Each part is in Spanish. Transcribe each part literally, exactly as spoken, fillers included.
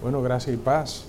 Bueno, gracias y paz.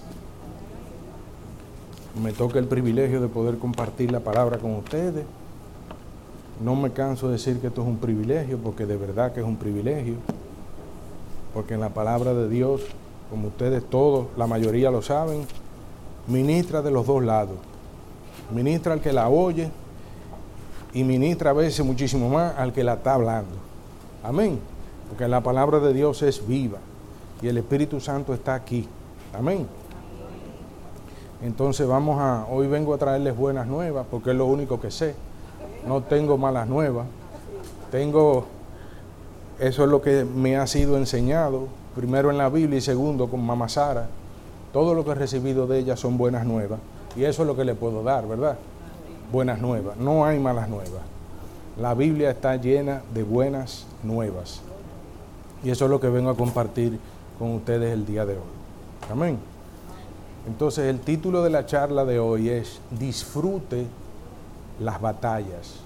Me toca el privilegio de poder compartir la palabra con ustedes. No me canso de decir que esto es un privilegio, porque de verdad que es un privilegio. Porque en la palabra de Dios, como ustedes todos, la mayoría lo saben, ministra de los dos lados. Ministra al que la oye y ministra a veces muchísimo más al que la está hablando. Amén. Porque la palabra de Dios es viva y el Espíritu Santo está aquí. Amén. Entonces vamos a, hoy vengo a traerles buenas nuevas porque es lo único que sé. No tengo malas nuevas. Tengo, eso es lo que me ha sido enseñado, primero en la Biblia y segundo con Mamá Sara. Todo lo que he recibido de ella son buenas nuevas. Y eso es lo que le puedo dar, ¿verdad? Buenas nuevas. No hay malas nuevas. La Biblia está llena de buenas nuevas. Y eso es lo que vengo a compartir con ustedes el día de hoy. Amén. Entonces el título de la charla de hoy es Disfrute las batallas.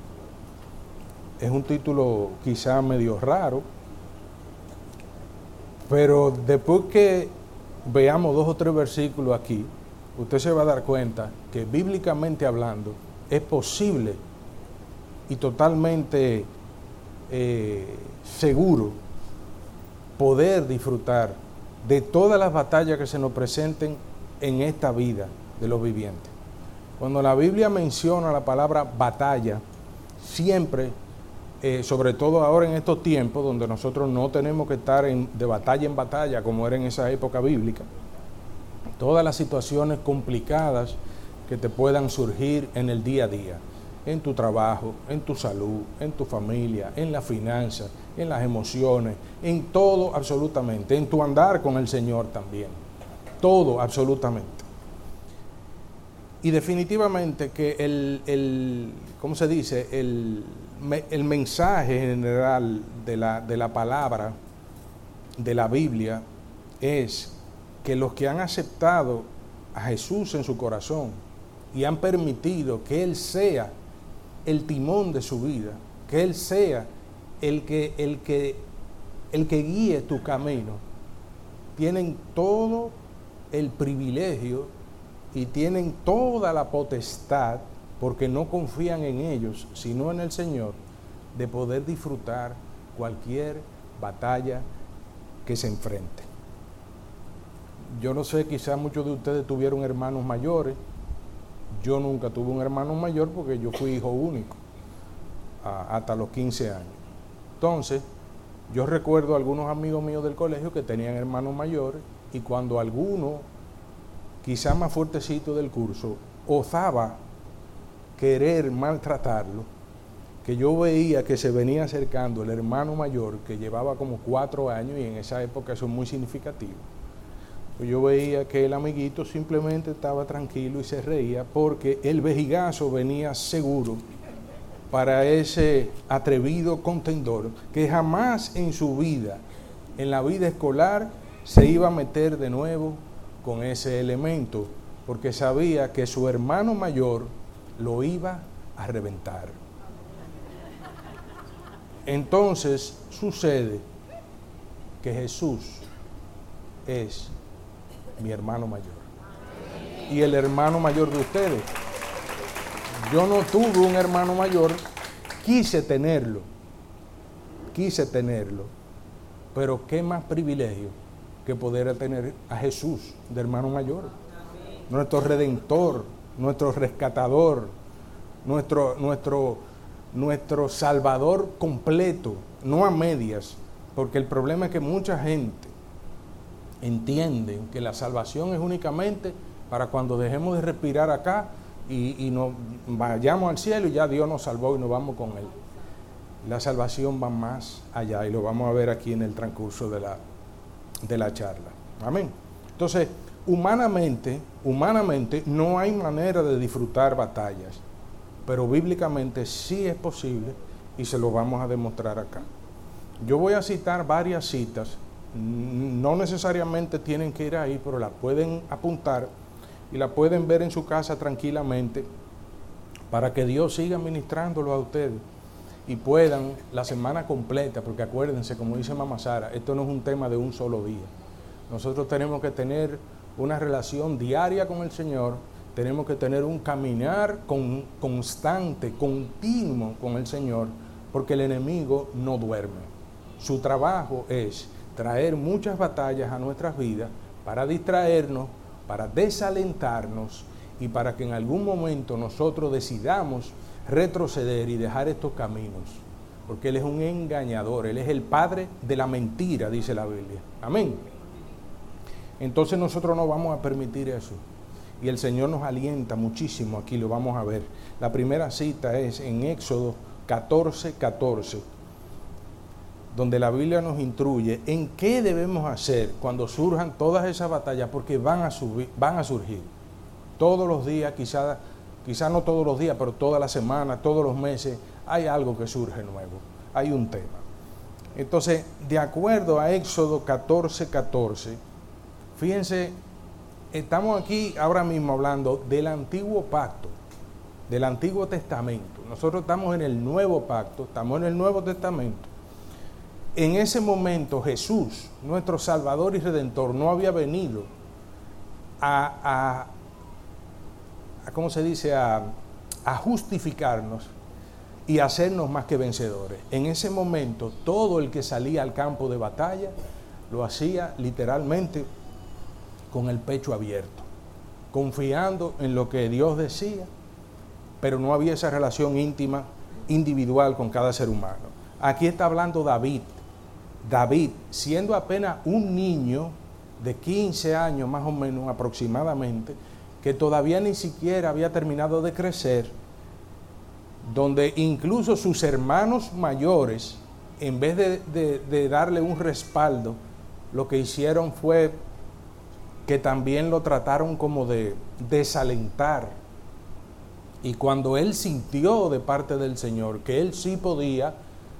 Es un título quizá medio raro, pero después que veamos dos o tres versículos aquí, usted se va a dar cuenta que bíblicamente hablando es posible y totalmente eh, seguro poder disfrutar de todas las batallas que se nos presenten en esta vida de los vivientes. Cuando la Biblia menciona la palabra batalla, siempre, eh, sobre todo ahora en estos tiempos donde nosotros no tenemos que estar en, de batalla en batalla como era en esa época bíblica, todas las situaciones complicadas que te puedan surgir en el día a día, en tu trabajo, en tu salud, en tu familia, en las finanzas, en las emociones, en todo absolutamente, en tu andar con el Señor también, todo absolutamente. Y definitivamente que el, el ¿cómo se dice? El, el mensaje general de la, de la palabra, de la Biblia, es que los que han aceptado a Jesús en su corazón y han permitido que Él sea el timón de su vida, que Él sea el que, el que, el que guíe tu camino, tienen todo el privilegio y tienen toda la potestad, porque no confían en ellos, sino en el Señor, de poder disfrutar cualquier batalla que se enfrente. Yo no sé, quizás muchos de ustedes tuvieron hermanos mayores. Yo nunca tuve un hermano mayor porque yo fui hijo único a, hasta los quince años. Entonces, yo recuerdo a algunos amigos míos del colegio que tenían hermanos mayores y cuando alguno, quizás más fuertecito del curso, osaba querer maltratarlo, que yo veía que se venía acercando el hermano mayor que llevaba como cuatro años y en esa época eso es muy significativo. Yo veía que el amiguito simplemente estaba tranquilo y se reía porque el vejigazo venía seguro para ese atrevido contendor que jamás en su vida, en la vida escolar, se iba a meter de nuevo con ese elemento porque sabía que su hermano mayor lo iba a reventar. Entonces sucede que Jesús es mi hermano mayor y el hermano mayor de ustedes. Yo no tuve un hermano mayor, quise tenerlo, quise tenerlo, pero qué más privilegio que poder tener a Jesús de hermano mayor, nuestro redentor, nuestro rescatador, nuestro, nuestro, nuestro salvador completo, no a medias, porque el problema es que mucha gente entienden que la salvación es únicamente para cuando dejemos de respirar acá y, y nos vayamos al cielo y ya Dios nos salvó y nos vamos con Él. La salvación va más allá y lo vamos a ver aquí en el transcurso de la, de la charla. Amén. Entonces, humanamente, humanamente no hay manera de disfrutar batallas, pero bíblicamente sí es posible y se lo vamos a demostrar acá. Yo voy a citar varias citas. No necesariamente tienen que ir ahí, pero la pueden apuntar y la pueden ver en su casa tranquilamente para que Dios siga ministrándolo a ustedes y puedan la semana completa, porque acuérdense, como dice Mamá Sara, esto no es un tema de un solo día. Nosotros tenemos que tener una relación diaria con el Señor, tenemos que tener un caminar con, constante, continuo con el Señor, porque el enemigo no duerme. Su trabajo es traer muchas batallas a nuestras vidas para distraernos, para desalentarnos y para que en algún momento nosotros decidamos retroceder y dejar estos caminos, porque Él es un engañador, Él es el padre de la mentira, dice la Biblia. Amén. Entonces nosotros no vamos a permitir eso, y el Señor nos alienta muchísimo. Aquí lo vamos a ver. La primera cita es en Éxodo catorce, catorce, donde la Biblia nos instruye en qué debemos hacer cuando surjan todas esas batallas, porque van a, subir, van a surgir todos los días, quizás Quizás no todos los días, pero todas las semanas, todos los meses, hay algo que surge nuevo, hay un tema. Entonces, de acuerdo a Éxodo catorce, catorce, fíjense, estamos aquí ahora mismo hablando del antiguo pacto, del Antiguo Testamento. Nosotros estamos en el nuevo pacto, estamos en el Nuevo Testamento. En ese momento Jesús, nuestro Salvador y Redentor, no había venido a... a ¿cómo se dice?, a, a justificarnos y hacernos más que vencedores. En ese momento, todo el que salía al campo de batalla lo hacía literalmente con el pecho abierto, confiando en lo que Dios decía, pero no había esa relación íntima, individual con cada ser humano. Aquí está hablando David. David, siendo apenas un niño de quince años más o menos aproximadamente, que todavía ni siquiera había terminado de crecer, donde incluso sus hermanos mayores, en vez de, de, de darle un respaldo, lo que hicieron fue que también lo trataron como de desalentar. Y cuando él sintió de parte del Señor que él sí podía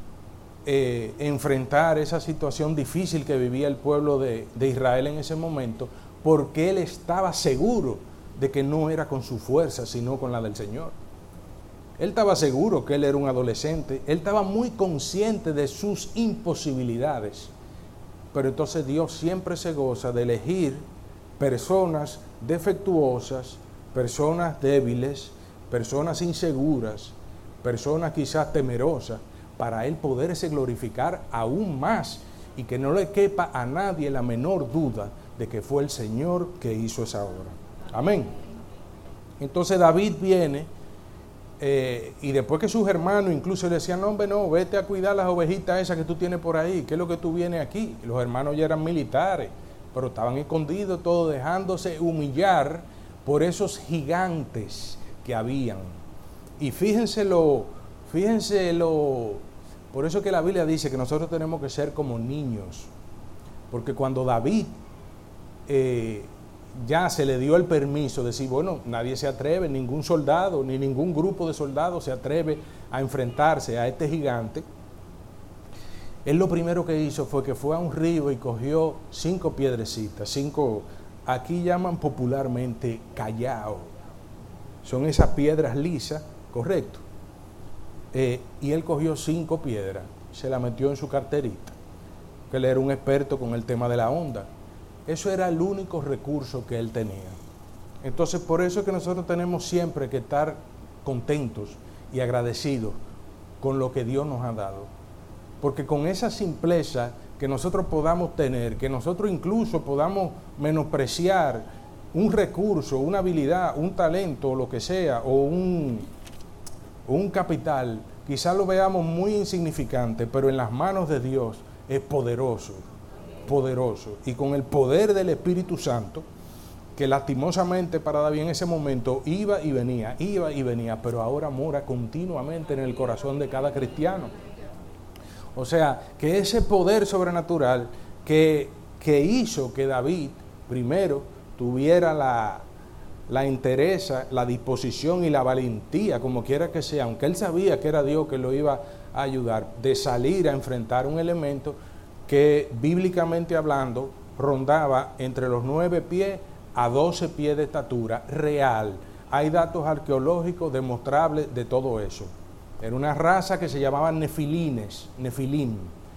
eh, enfrentar esa situación difícil que vivía el pueblo de, de Israel en ese momento, porque él estaba seguro de que no era con su fuerza, sino con la del Señor. Él estaba seguro que él era un adolescente, él estaba muy consciente de sus imposibilidades, pero entonces Dios siempre se goza de elegir personas defectuosas, personas débiles, personas inseguras, personas quizás temerosas, para él poderse glorificar aún más y que no le quepa a nadie la menor duda de que fue el Señor que hizo esa obra. Amén. Entonces David viene eh, y después que sus hermanos incluso le decían, no, hombre, no, vete a cuidar las ovejitas esas que tú tienes por ahí, ¿qué es lo que tú vienes aquí? Y los hermanos ya eran militares, pero estaban escondidos todos, dejándose humillar por esos gigantes que habían. Y fíjense lo, fíjense lo, por eso que la Biblia dice que nosotros tenemos que ser como niños, porque cuando David eh, ya se le dio el permiso de decir, bueno, nadie se atreve, ningún soldado, ni ningún grupo de soldados se atreve a enfrentarse a este gigante. Él lo primero que hizo fue que fue a un río y cogió cinco piedrecitas, cinco, aquí llaman popularmente callao, son esas piedras lisas, correcto. Eh, y él cogió cinco piedras, se la metió en su carterita, que él era un experto con el tema de la onda. Eso era el único recurso que él tenía. Entonces, por eso es que nosotros tenemos siempre que estar contentos y agradecidos con lo que Dios nos ha dado. Porque con esa simpleza que nosotros podamos tener, que nosotros incluso podamos menospreciar un recurso, una habilidad, un talento, lo que sea, o un, un capital, quizás lo veamos muy insignificante, pero en las manos de Dios es poderoso. poderoso y con el poder del Espíritu Santo, que lastimosamente para David en ese momento iba y venía, iba y venía, pero ahora mora continuamente en el corazón de cada cristiano. O sea, que ese poder sobrenatural que, que hizo que David primero tuviera la, la entereza, la disposición y la valentía, como quiera que sea, aunque él sabía que era Dios que lo iba a ayudar, de salir a enfrentar un elemento que bíblicamente hablando rondaba entre los nueve pies a doce pies de estatura real. Hay datos arqueológicos demostrables de todo eso. Era una raza que se llamaban nefilines, nefilim.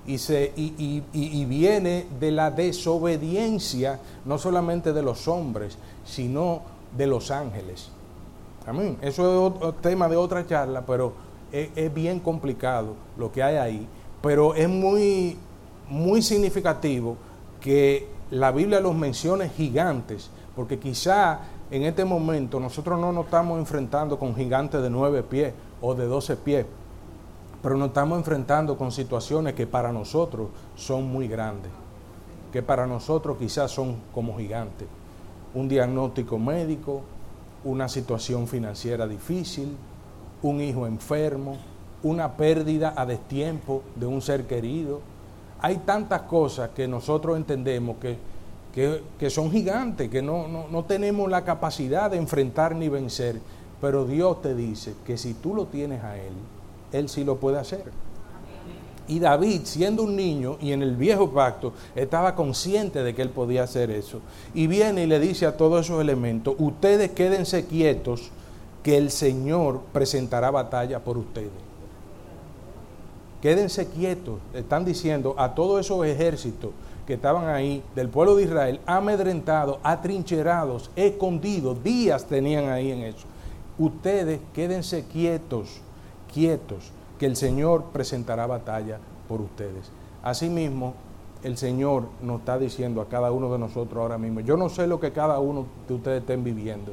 y, se, y, y, y, y viene de la desobediencia, no solamente de los hombres, sino de los ángeles. Amén. Eso es otro tema de otra charla, pero es, es bien complicado lo que hay ahí. Pero es muy, muy significativo que la Biblia los mencione gigantes, porque quizá en este momento nosotros no nos estamos enfrentando con gigantes de nueve pies o de doce pies, pero nos estamos enfrentando con situaciones que para nosotros son muy grandes, que para nosotros quizás son como gigantes. Un diagnóstico médico, una situación financiera difícil, un hijo enfermo, una pérdida a destiempo de un ser querido. Hay tantas cosas que nosotros entendemos que, que, que son gigantes, que no, no, no tenemos la capacidad de enfrentar ni vencer, pero Dios te dice que si tú lo tienes a Él, Él sí lo puede hacer. Y David, siendo un niño y en el viejo pacto, estaba consciente de que él podía hacer eso. Y viene y le dice a todos esos elementos, ustedes quédense quietos, que el Señor presentará batalla por ustedes. Quédense quietos, están diciendo a todos esos ejércitos que estaban ahí, del pueblo de Israel, amedrentados, atrincherados, escondidos, días tenían ahí en eso. Ustedes quédense quietos, quietos, que el Señor presentará batalla por ustedes. Asimismo, el Señor nos está diciendo a cada uno de nosotros ahora mismo, yo no sé lo que cada uno de ustedes estén viviendo,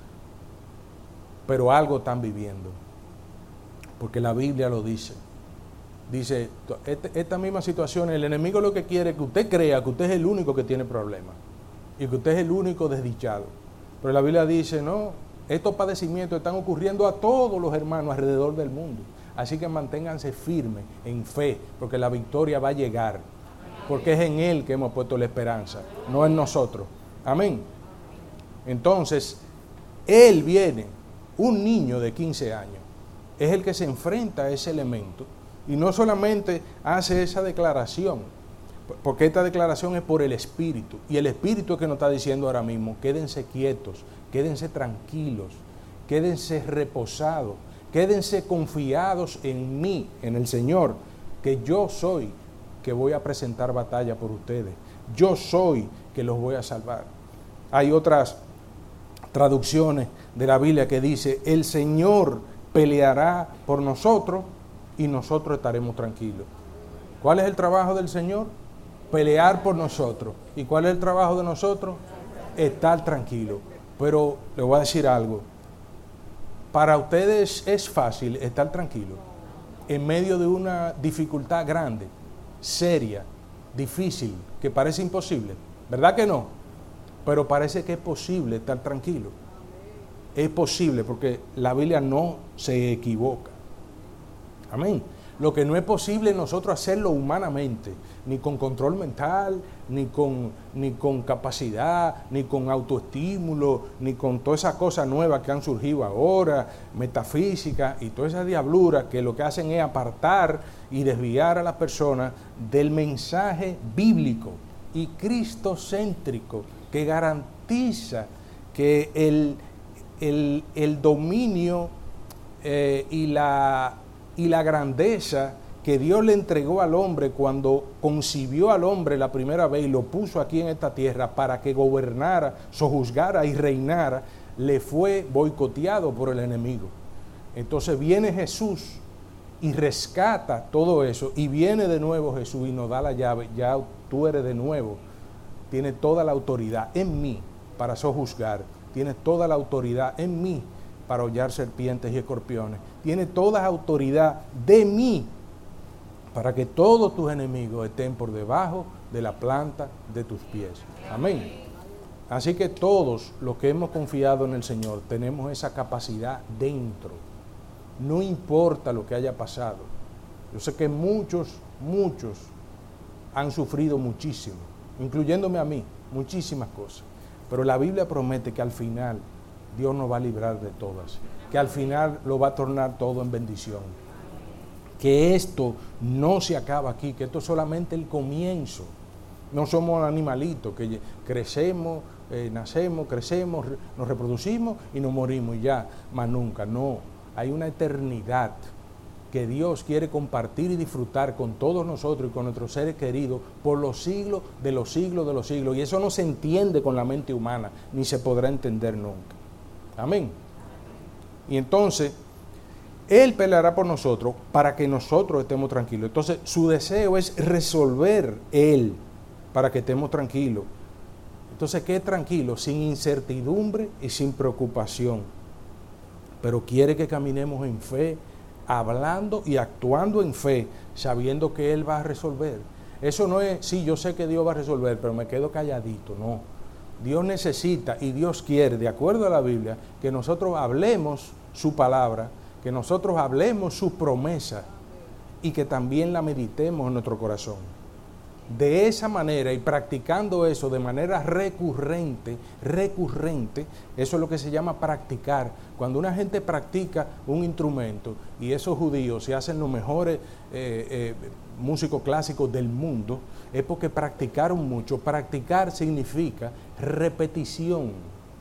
pero algo están viviendo, porque la Biblia lo dice. Dice, este, esta misma situación, el enemigo lo que quiere es que usted crea que usted es el único que tiene problemas y que usted es el único desdichado. Pero la Biblia dice, no, estos padecimientos están ocurriendo a todos los hermanos alrededor del mundo. Así que manténganse firmes en fe, porque la victoria va a llegar. Porque es en Él que hemos puesto la esperanza, no en nosotros. Amén. Entonces, Él viene, un niño de quince años, es el que se enfrenta a ese elemento y no solamente hace esa declaración, porque esta declaración es por el Espíritu. Y el Espíritu es que nos está diciendo ahora mismo, quédense quietos, quédense tranquilos, quédense reposados. Quédense confiados en mí, en el Señor, que yo soy que voy a presentar batalla por ustedes. Yo soy que los voy a salvar. Hay otras traducciones de la Biblia que dice, el Señor peleará por nosotros y nosotros estaremos tranquilos. ¿Cuál es el trabajo del Señor? Pelear por nosotros. ¿Y cuál es el trabajo de nosotros? Estar tranquilos. Pero le voy a decir algo. Para ustedes es fácil estar tranquilos en medio de una dificultad grande, seria, difícil, que parece imposible. ¿Verdad que no? Pero parece que es posible estar tranquilo. Es posible porque la Biblia no se equivoca. Amén. Lo que no es posible nosotros hacerlo humanamente, ni con control mental, ni con, ni con capacidad, ni con autoestímulo, ni con todas esas cosas nuevas que han surgido ahora, metafísica y toda esa diablura que lo que hacen es apartar y desviar a las personas del mensaje bíblico y cristocéntrico que garantiza que el, el, el dominio eh, y la... y la grandeza que Dios le entregó al hombre cuando concibió al hombre la primera vez y lo puso aquí en esta tierra para que gobernara, sojuzgara y reinara, le fue boicoteado por el enemigo. Entonces viene Jesús y rescata todo eso, y viene de nuevo Jesús y nos da la llave. Ya tú eres de nuevo, tienes toda la autoridad en mí para sojuzgar, tienes toda la autoridad en mí para hollar serpientes y escorpiones. Tiene toda autoridad de mí para que todos tus enemigos estén por debajo de la planta de tus pies. Amén. Así que todos los que hemos confiado en el Señor tenemos esa capacidad dentro. No importa lo que haya pasado. Yo sé que muchos, muchos han sufrido muchísimo, incluyéndome a mí, muchísimas cosas. Pero la Biblia promete que al final Dios nos va a librar de todas, que al final lo va a tornar todo en bendición, que esto no se acaba aquí, que esto es solamente el comienzo. No somos animalitos que crecemos, eh, nacemos, crecemos, nos reproducimos y nos morimos y ya, más nunca. No, hay una eternidad que Dios quiere compartir y disfrutar con todos nosotros y con nuestros seres queridos por los siglos de los siglos de los siglos. Y eso no se entiende con la mente humana, ni se podrá entender nunca. Amén. Y entonces, Él peleará por nosotros para que nosotros estemos tranquilos. Entonces, su deseo es resolver Él para que estemos tranquilos. Entonces, ¿qué es tranquilo? Sin incertidumbre y sin preocupación. Pero quiere que caminemos en fe, hablando y actuando en fe, sabiendo que Él va a resolver. Eso no es, sí, yo sé que Dios va a resolver, pero me quedo calladito, no. Dios necesita y Dios quiere, de acuerdo a la Biblia, que nosotros hablemos su palabra, que nosotros hablemos sus promesas y que también la meditemos en nuestro corazón. De esa manera y practicando eso de manera recurrente, recurrente, eso es lo que se llama practicar. Cuando una gente practica un instrumento, y esos judíos se hacen los mejores eh, eh, músicos clásicos del mundo, es porque practicaron mucho. Practicar significa repetición,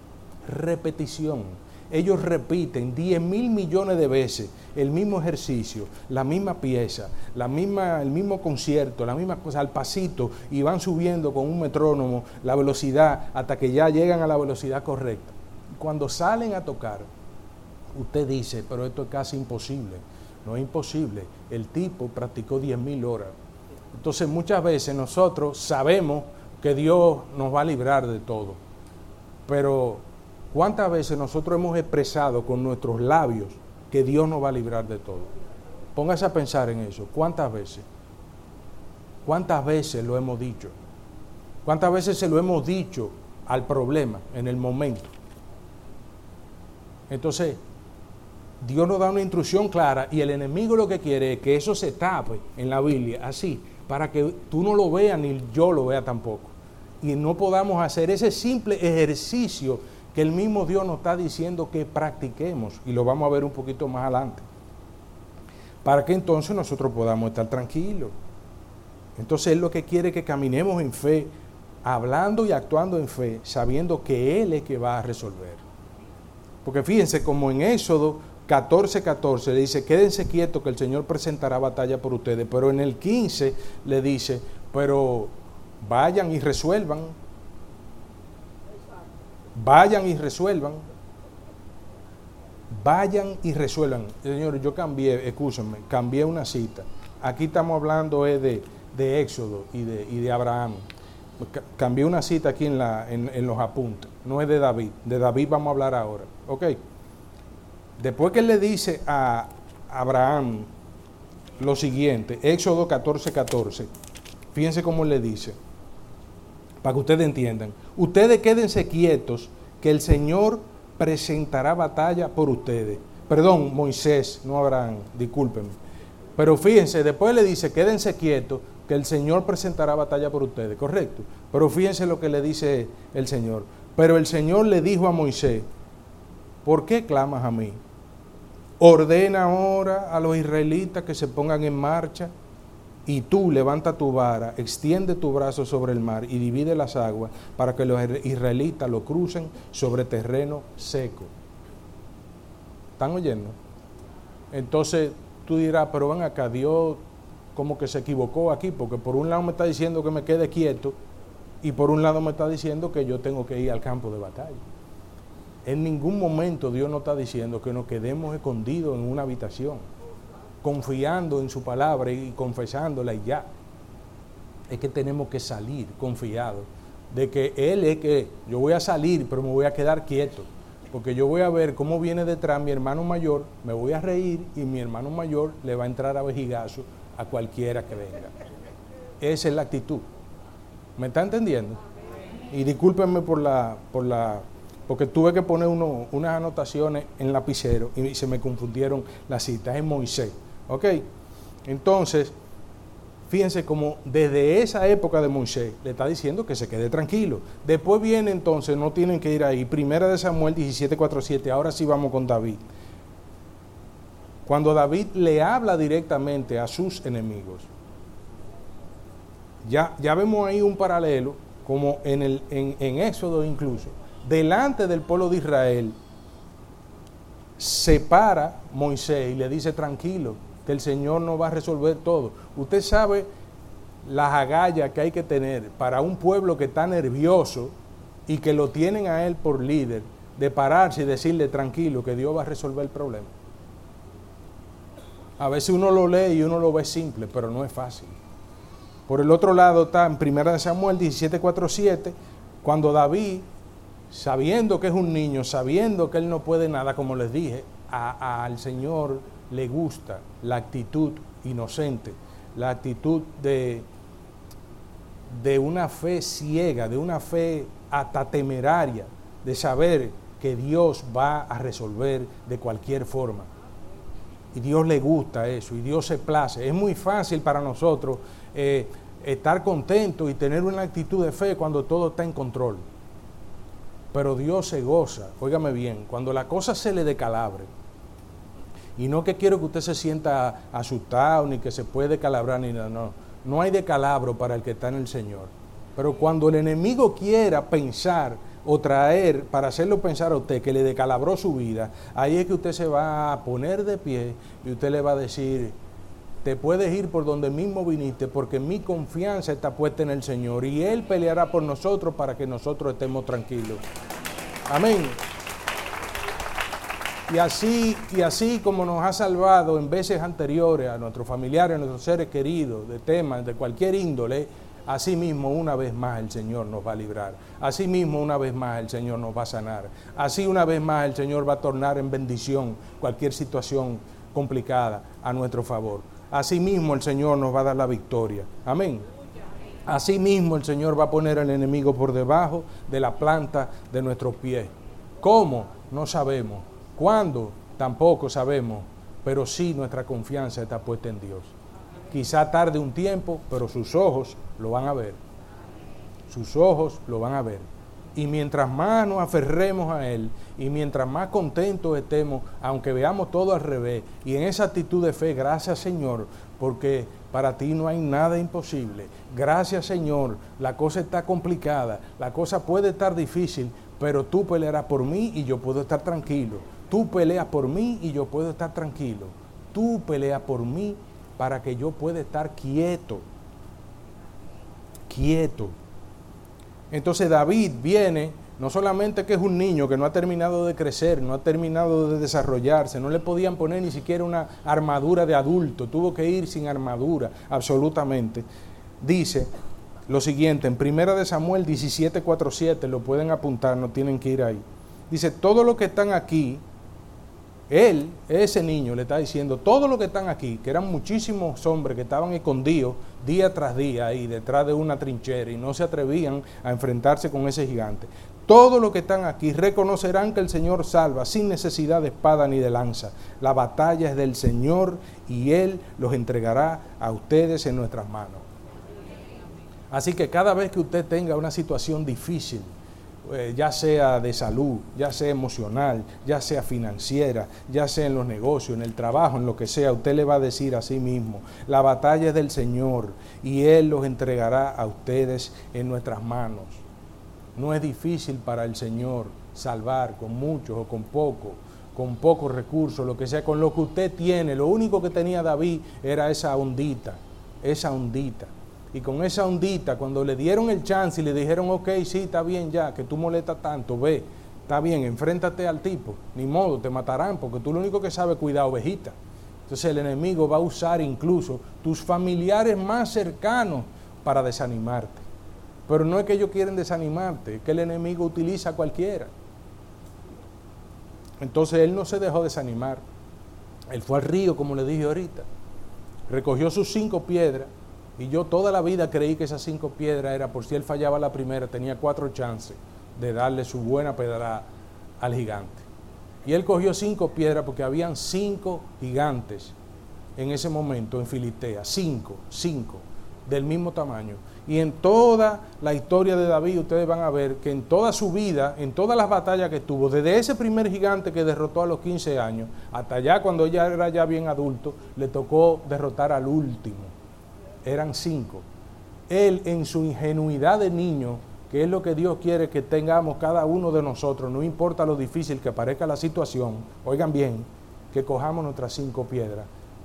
repetición. Ellos repiten diez mil millones de veces el mismo ejercicio, la misma pieza, la misma, el mismo concierto, la misma cosa al pasito, y van subiendo con un metrónomo la velocidad hasta que ya llegan a la velocidad correcta. Cuando salen a tocar, usted dice, pero esto es casi imposible. No es imposible. El tipo practicó diez mil horas. Entonces muchas veces nosotros sabemos que Dios nos va a librar de todo, pero ¿cuántas veces nosotros hemos expresado con nuestros labios que Dios nos va a librar de todo? Póngase a pensar en eso. ¿Cuántas veces? ¿Cuántas veces lo hemos dicho? ¿Cuántas veces se lo hemos dicho al problema en el momento? Entonces, Dios nos da una instrucción clara y el enemigo lo que quiere es que eso se tape en la Biblia, así, para que tú no lo veas ni yo lo vea tampoco. Y no podamos hacer ese simple ejercicio que el mismo Dios nos está diciendo que practiquemos, y lo vamos a ver un poquito más adelante, para que entonces nosotros podamos estar tranquilos. Entonces Él lo que quiere es que caminemos en fe, hablando y actuando en fe, sabiendo que Él es que va a resolver. Porque fíjense, como en Éxodo catorce, catorce le dice, quédense quietos que el Señor presentará batalla por ustedes, pero en el quince le dice, pero vayan y resuelvan. Vayan y resuelvan. Vayan y resuelvan. Señor, yo cambié, escúchenme, cambié una cita. Aquí estamos hablando eh, de, de Éxodo y de, y de Abraham. Cambié una cita aquí en, la, en, en los apuntes. No es de David. De David vamos a hablar ahora. Ok. Después que él le dice a Abraham lo siguiente, Éxodo catorce, catorce. Fíjense cómo le dice, para que ustedes entiendan. Ustedes quédense quietos, que el Señor presentará batalla por ustedes. Perdón, Moisés, no Abraham, discúlpenme. Pero fíjense, después le dice, quédense quietos, que el Señor presentará batalla por ustedes, correcto. Pero fíjense lo que le dice el Señor. Pero el Señor le dijo a Moisés, ¿por qué clamas a mí? Ordena ahora a los israelitas que se pongan en marcha, y tú levanta tu vara, extiende tu brazo sobre el mar y divide las aguas para que los israelitas lo crucen sobre terreno seco. ¿Están oyendo? Entonces tú dirás, pero ven acá, Dios como que se equivocó aquí, porque por un lado me está diciendo que me quede quieto y por un lado me está diciendo que yo tengo que ir al campo de batalla. En ningún momento Dios nos está diciendo que nos quedemos escondidos en una habitación, confiando en su palabra y confesándola y ya. Es que tenemos que salir confiados de que Él es que yo voy a salir, pero me voy a quedar quieto, porque yo voy a ver cómo viene detrás mi hermano mayor, me voy a reír y mi hermano mayor le va a entrar a vejigazo a cualquiera que venga. Esa es la actitud. ¿Me está entendiendo? Y discúlpenme por la, por la, porque tuve que poner uno, unas anotaciones en lapicero y se me confundieron las citas. Es Moisés. ¿Ok? Entonces, fíjense como desde esa época de Moisés le está diciendo que se quede tranquilo. Después viene entonces, no tienen que ir ahí, Primera de Samuel diecisiete, cuatro, siete. Ahora sí vamos con David. Cuando David le habla directamente a sus enemigos. Ya, ya vemos ahí un paralelo, como en, el, en, en Éxodo incluso. Delante del pueblo de Israel, se para Moisés y le dice, tranquilo, que el Señor no va a resolver todo. Usted sabe las agallas que hay que tener para un pueblo que está nervioso y que lo tienen a él por líder, de pararse y decirle tranquilo que Dios va a resolver el problema. A veces uno lo lee y uno lo ve simple, pero no es fácil. Por el otro lado está en primera de Samuel diecisiete, cuatro, siete, cuando David, sabiendo que es un niño, sabiendo que él no puede nada, como les dije, a, a, al Señor le gusta la actitud inocente, la actitud de, de una fe ciega, de una fe hasta temeraria, de saber que Dios va a resolver de cualquier forma. Y Dios le gusta eso, y Dios se place. Es muy fácil para nosotros eh, estar contentos y tener una actitud de fe cuando todo está en control. Pero Dios se goza, óigame bien, cuando la cosa se le decalabre. Y no que quiero que usted se sienta asustado, ni que se puede decalabrar, ni nada, no. No hay decalabro para el que está en el Señor. Pero cuando el enemigo quiera pensar o traer, para hacerlo pensar a usted que le decalabró su vida, ahí es que usted se va a poner de pie y usted le va a decir, te puedes ir por donde mismo viniste, porque mi confianza está puesta en el Señor y Él peleará por nosotros para que nosotros estemos tranquilos. Amén. Y así, y así como nos ha salvado en veces anteriores a nuestros familiares, a nuestros seres queridos, de temas de cualquier índole, así mismo una vez más el Señor nos va a librar. Así mismo una vez más el Señor nos va a sanar. Así una vez más el Señor va a tornar en bendición cualquier situación complicada a nuestro favor. Así mismo el Señor nos va a dar la victoria. Amén. Así mismo el Señor va a poner al enemigo por debajo de la planta de nuestros pies. ¿Cómo? No sabemos. ¿Cuándo? Tampoco sabemos. Pero sí nuestra confianza está puesta en Dios. Quizá tarde un tiempo, pero sus ojos lo van a ver. Sus ojos lo van a ver. Y mientras más nos aferremos a Él, y mientras más contentos estemos, aunque veamos todo al revés, y en esa actitud de fe, gracias Señor, porque para ti no hay nada imposible. Gracias Señor, la cosa está complicada, la cosa puede estar difícil, pero tú pelearás por mí y yo puedo estar tranquilo. Tú peleas por mí y yo puedo estar tranquilo. Tú peleas por mí para que yo pueda estar quieto. Quieto. Entonces David viene, no solamente que es un niño que no ha terminado de crecer, no ha terminado de desarrollarse, no le podían poner ni siquiera una armadura de adulto, tuvo que ir sin armadura, absolutamente. Dice lo siguiente, en primera de Samuel diecisiete, cuatro, siete, lo pueden apuntar, no tienen que ir ahí. Dice, todos los que están aquí, él, ese niño, le está diciendo, todos los que están aquí, que eran muchísimos hombres que estaban escondidos día tras día ahí detrás de una trinchera y no se atrevían a enfrentarse con ese gigante. Todos los que están aquí reconocerán que el Señor salva sin necesidad de espada ni de lanza. La batalla es del Señor y Él los entregará a ustedes en nuestras manos. Así que cada vez que usted tenga una situación difícil, Eh, ya sea de salud, ya sea emocional, ya sea financiera, ya sea en los negocios, en el trabajo, en lo que sea, usted le va a decir a sí mismo, la batalla es del Señor y Él los entregará a ustedes en nuestras manos. No es difícil para el Señor salvar con muchos o con pocos, con pocos recursos, lo que sea, con lo que usted tiene. Lo único que tenía David era esa ondita, esa ondita. Y con esa ondita, cuando le dieron el chance y le dijeron, ok, sí, está bien ya, que tú molestas tanto, ve, está bien, enfréntate al tipo, ni modo, te matarán, porque tú lo único que sabes es cuidar ovejitas. Entonces el enemigo va a usar incluso tus familiares más cercanos para desanimarte. Pero no es que ellos quieren desanimarte, es que el enemigo utiliza a cualquiera. Entonces él no se dejó desanimar. Él fue al río, como le dije ahorita, recogió sus cinco piedras. Y yo toda la vida creí que esas cinco piedras era por si él fallaba la primera, tenía cuatro chances de darle su buena pedrada al gigante. Y él cogió cinco piedras porque habían cinco gigantes en ese momento en Filistea, cinco, cinco, del mismo tamaño. Y en toda la historia de David ustedes van a ver que en toda su vida, en todas las batallas que tuvo, desde ese primer gigante que derrotó a los quince años, hasta allá cuando ella era ya bien adulto, le tocó derrotar al último. Eran cinco. Él en su ingenuidad de niño, que es lo que Dios quiere que tengamos cada uno de nosotros, no importa lo difícil que parezca la situación, oigan bien, que cojamos nuestras cinco piedras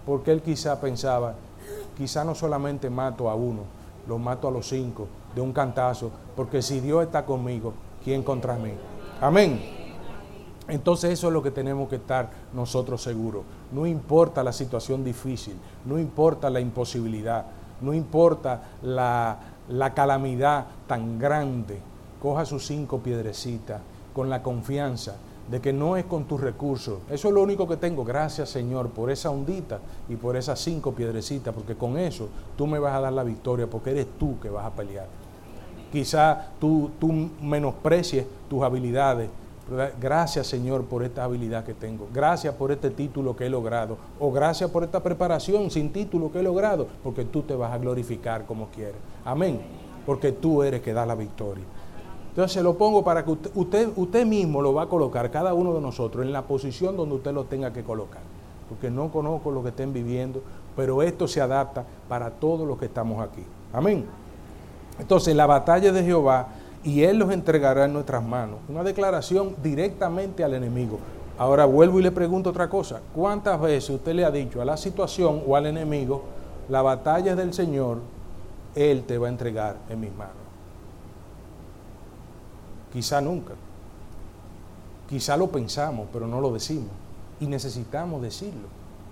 porque él quizá pensaba, quizá no solamente mato a uno, lo mato a los cinco de un cantazo, porque si Dios está conmigo, ¿quién contra mí? Amén. Entonces eso es lo que tenemos que estar nosotros seguros. No importa la situación difícil, no importa la imposibilidad, no importa la, la calamidad tan grande. Coja sus cinco piedrecitas con la confianza de que no es con tus recursos. Eso es lo único que tengo. Gracias, Señor, por esa ondita y por esas cinco piedrecitas, porque con eso tú me vas a dar la victoria, porque eres tú que vas a pelear. Quizá tú, tú menosprecies tus habilidades. Gracias, Señor, por esta habilidad que tengo. Gracias por este título que he logrado. O gracias por esta preparación sin título que he logrado, porque tú te vas a glorificar como quieres. Amén. Porque tú eres que da la victoria. Entonces lo pongo para que usted, usted, usted mismo lo va a colocar, cada uno de nosotros, en la posición donde usted lo tenga que colocar. Porque no conozco lo que estén viviendo, pero esto se adapta para todos los que estamos aquí. Amén. Entonces la batalla de Jehová, y Él los entregará en nuestras manos. Una declaración directamente al enemigo. Ahora vuelvo y le pregunto otra cosa. ¿Cuántas veces usted le ha dicho a la situación o al enemigo, la batalla es del Señor, Él te va a entregar en mis manos? Quizá nunca. Quizá lo pensamos, pero no lo decimos. Y necesitamos decirlo.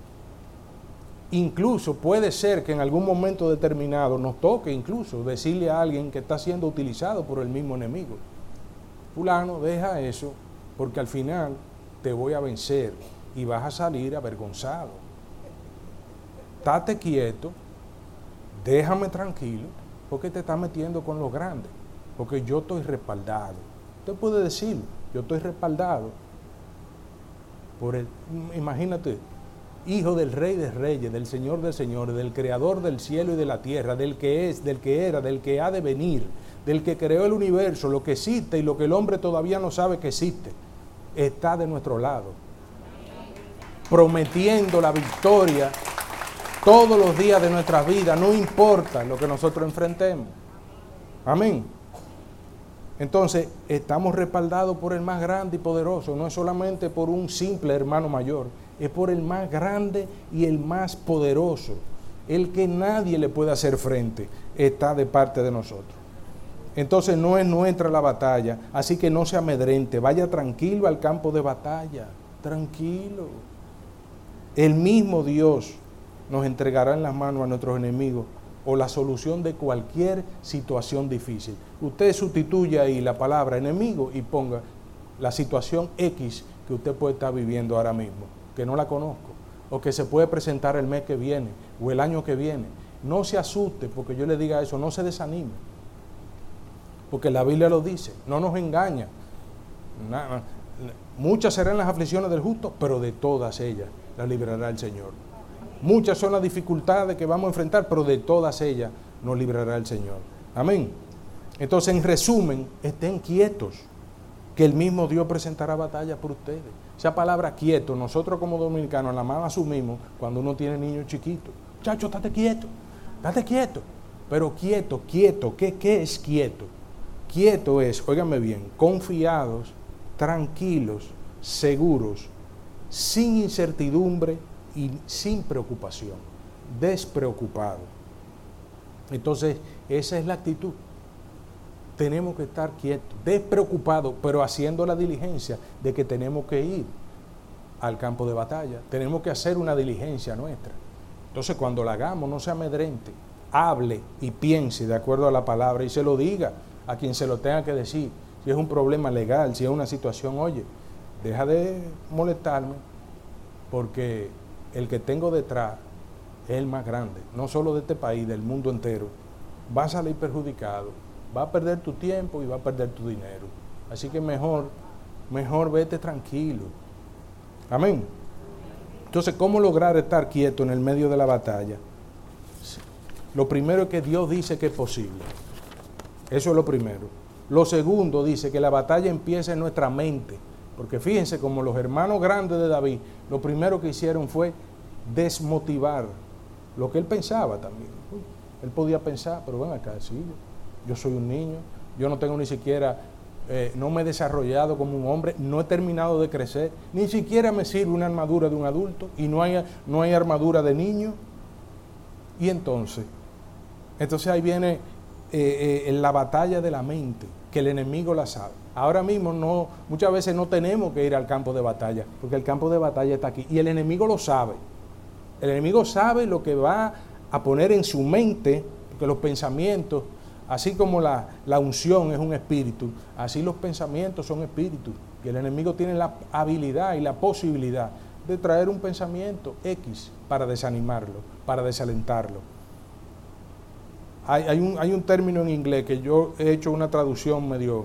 Incluso puede ser que en algún momento determinado nos toque incluso decirle a alguien que está siendo utilizado por el mismo enemigo: fulano, deja eso, porque al final te voy a vencer y vas a salir avergonzado. Estate quieto, déjame tranquilo, porque te estás metiendo con los grandes, porque yo estoy respaldado. Usted puede decir, yo estoy respaldado por el, imagínate, Hijo del Rey de Reyes, del Señor de Señores, del Creador del cielo y de la tierra, del que es, del que era, del que ha de venir, del que creó el universo, lo que existe y lo que el hombre todavía no sabe que existe, está de nuestro lado, prometiendo la victoria todos los días de nuestras vidas, no importa lo que nosotros enfrentemos. Amén. Entonces, estamos respaldados por el más grande y poderoso, no es solamente por un simple hermano mayor, es por el más grande y el más poderoso, el que nadie le puede hacer frente, está de parte de nosotros. Entonces no es nuestra la batalla, así que no se amedrente, vaya tranquilo al campo de batalla, tranquilo. El mismo Dios nos entregará en las manos a nuestros enemigos o la solución de cualquier situación difícil. Usted sustituye ahí la palabra enemigo y ponga la situación X que usted puede estar viviendo ahora mismo, que no la conozco, o que se puede presentar el mes que viene, o el año que viene. No se asuste porque yo le diga eso, no se desanime, porque la Biblia lo dice, no nos engaña. Nada, muchas serán las aflicciones del justo, pero de todas ellas las librará el Señor. Muchas son las dificultades que vamos a enfrentar, pero de todas ellas nos librará el Señor. Amén. Entonces, en resumen, estén quietos, que el mismo Dios presentará batalla por ustedes. Esa palabra quieto, nosotros como dominicanos la más asumimos cuando uno tiene niños chiquitos. Chacho, estate quieto, estate quieto. Pero quieto, quieto, ¿qué, qué es quieto? Quieto es, óigame bien, confiados, tranquilos, seguros, sin incertidumbre y sin preocupación, despreocupado. Entonces, esa es la actitud. Tenemos que estar quietos, despreocupados, pero haciendo la diligencia de que tenemos que ir al campo de batalla. Tenemos que hacer una diligencia nuestra. Entonces, cuando la hagamos, no se amedrente, hable y piense de acuerdo a la palabra y se lo diga a quien se lo tenga que decir. Si es un problema legal, si es una situación, oye, deja de molestarme, porque el que tengo detrás es el más grande, no solo de este país, del mundo entero. Va a salir perjudicado, va a perder tu tiempo y va a perder tu dinero. Así que mejor, mejor vete tranquilo. Amén. Entonces, ¿cómo lograr estar quieto en el medio de la batalla? Lo primero es que Dios dice que es posible. Eso es lo primero. Lo segundo dice que la batalla empieza en nuestra mente. Porque fíjense, como los hermanos grandes de David, lo primero que hicieron fue desmotivar lo que él pensaba también. Uy, él podía pensar, pero ven acá, sí, yo soy un niño, yo no tengo ni siquiera eh, no me he desarrollado como un hombre, no he terminado de crecer, ni siquiera me sirve una armadura de un adulto y no hay, no hay armadura de niño. Y entonces, entonces ahí viene eh, eh, la batalla de la mente, que el enemigo la sabe. Ahora mismo no, muchas veces no tenemos que ir al campo de batalla, porque el campo de batalla está aquí y el enemigo lo sabe. El enemigo sabe lo que va a poner en su mente, porque los pensamientos, así como la, la unción es un espíritu, así los pensamientos son espíritus. Y el enemigo tiene la habilidad y la posibilidad de traer un pensamiento X para desanimarlo, para desalentarlo. Hay, hay, un, hay un término en inglés que yo he hecho una traducción medio,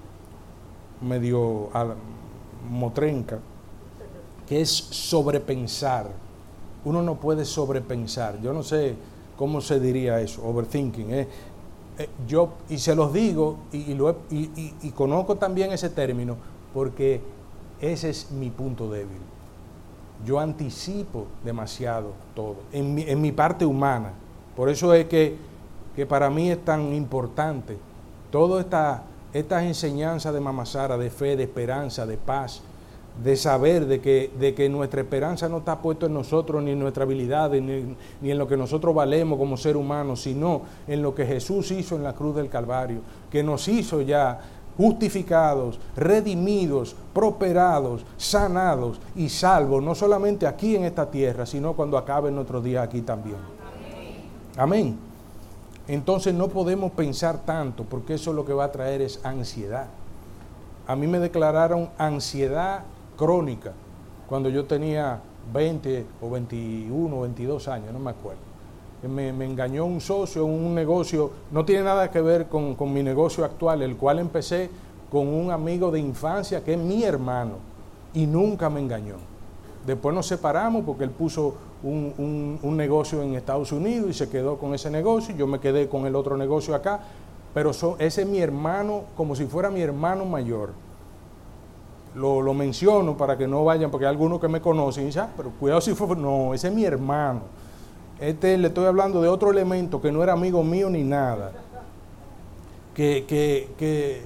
medio a, motrenca, que es sobrepensar. Uno no puede sobrepensar. Yo no sé cómo se diría eso, overthinking. ¿eh? Eh, yo, y se los digo, y, y, lo he, y, y, y conozco también ese término, porque ese es mi punto débil. Yo anticipo demasiado todo, en mi, en mi parte humana. Por eso es que, que para mí es tan importante todas esta, estas enseñanzas de Mama Sara, de fe, de esperanza, de paz, de saber de que, de que nuestra esperanza no está puesta en nosotros, ni en nuestra habilidad, ni, ni en lo que nosotros valemos como ser humanos, sino en lo que Jesús hizo en la cruz del Calvario, que nos hizo ya justificados, redimidos, prosperados, sanados y salvos, no solamente aquí en esta tierra, sino cuando acabe nuestro día aquí también. Amén. Entonces no podemos pensar tanto, porque eso lo que va a traer es ansiedad. A mí me declararon ansiedad crónica cuando yo tenía veinte o veintiuno o veintidós años, no me acuerdo. Me, me engañó un socio en un negocio, no tiene nada que ver con, con mi negocio actual, el cual empecé con un amigo de infancia que es mi hermano y nunca me engañó. Después nos separamos porque él puso un, un, un negocio en Estados Unidos y se quedó con ese negocio, yo me quedé con el otro negocio acá, pero so, ese es mi hermano como si fuera mi hermano mayor. Lo, lo menciono para que no vayan, porque hay algunos que me conocen y dicen, ah, pero cuidado si fue, no, ese es mi hermano. Este le estoy hablando de otro elemento que no era amigo mío ni nada, que, que, que,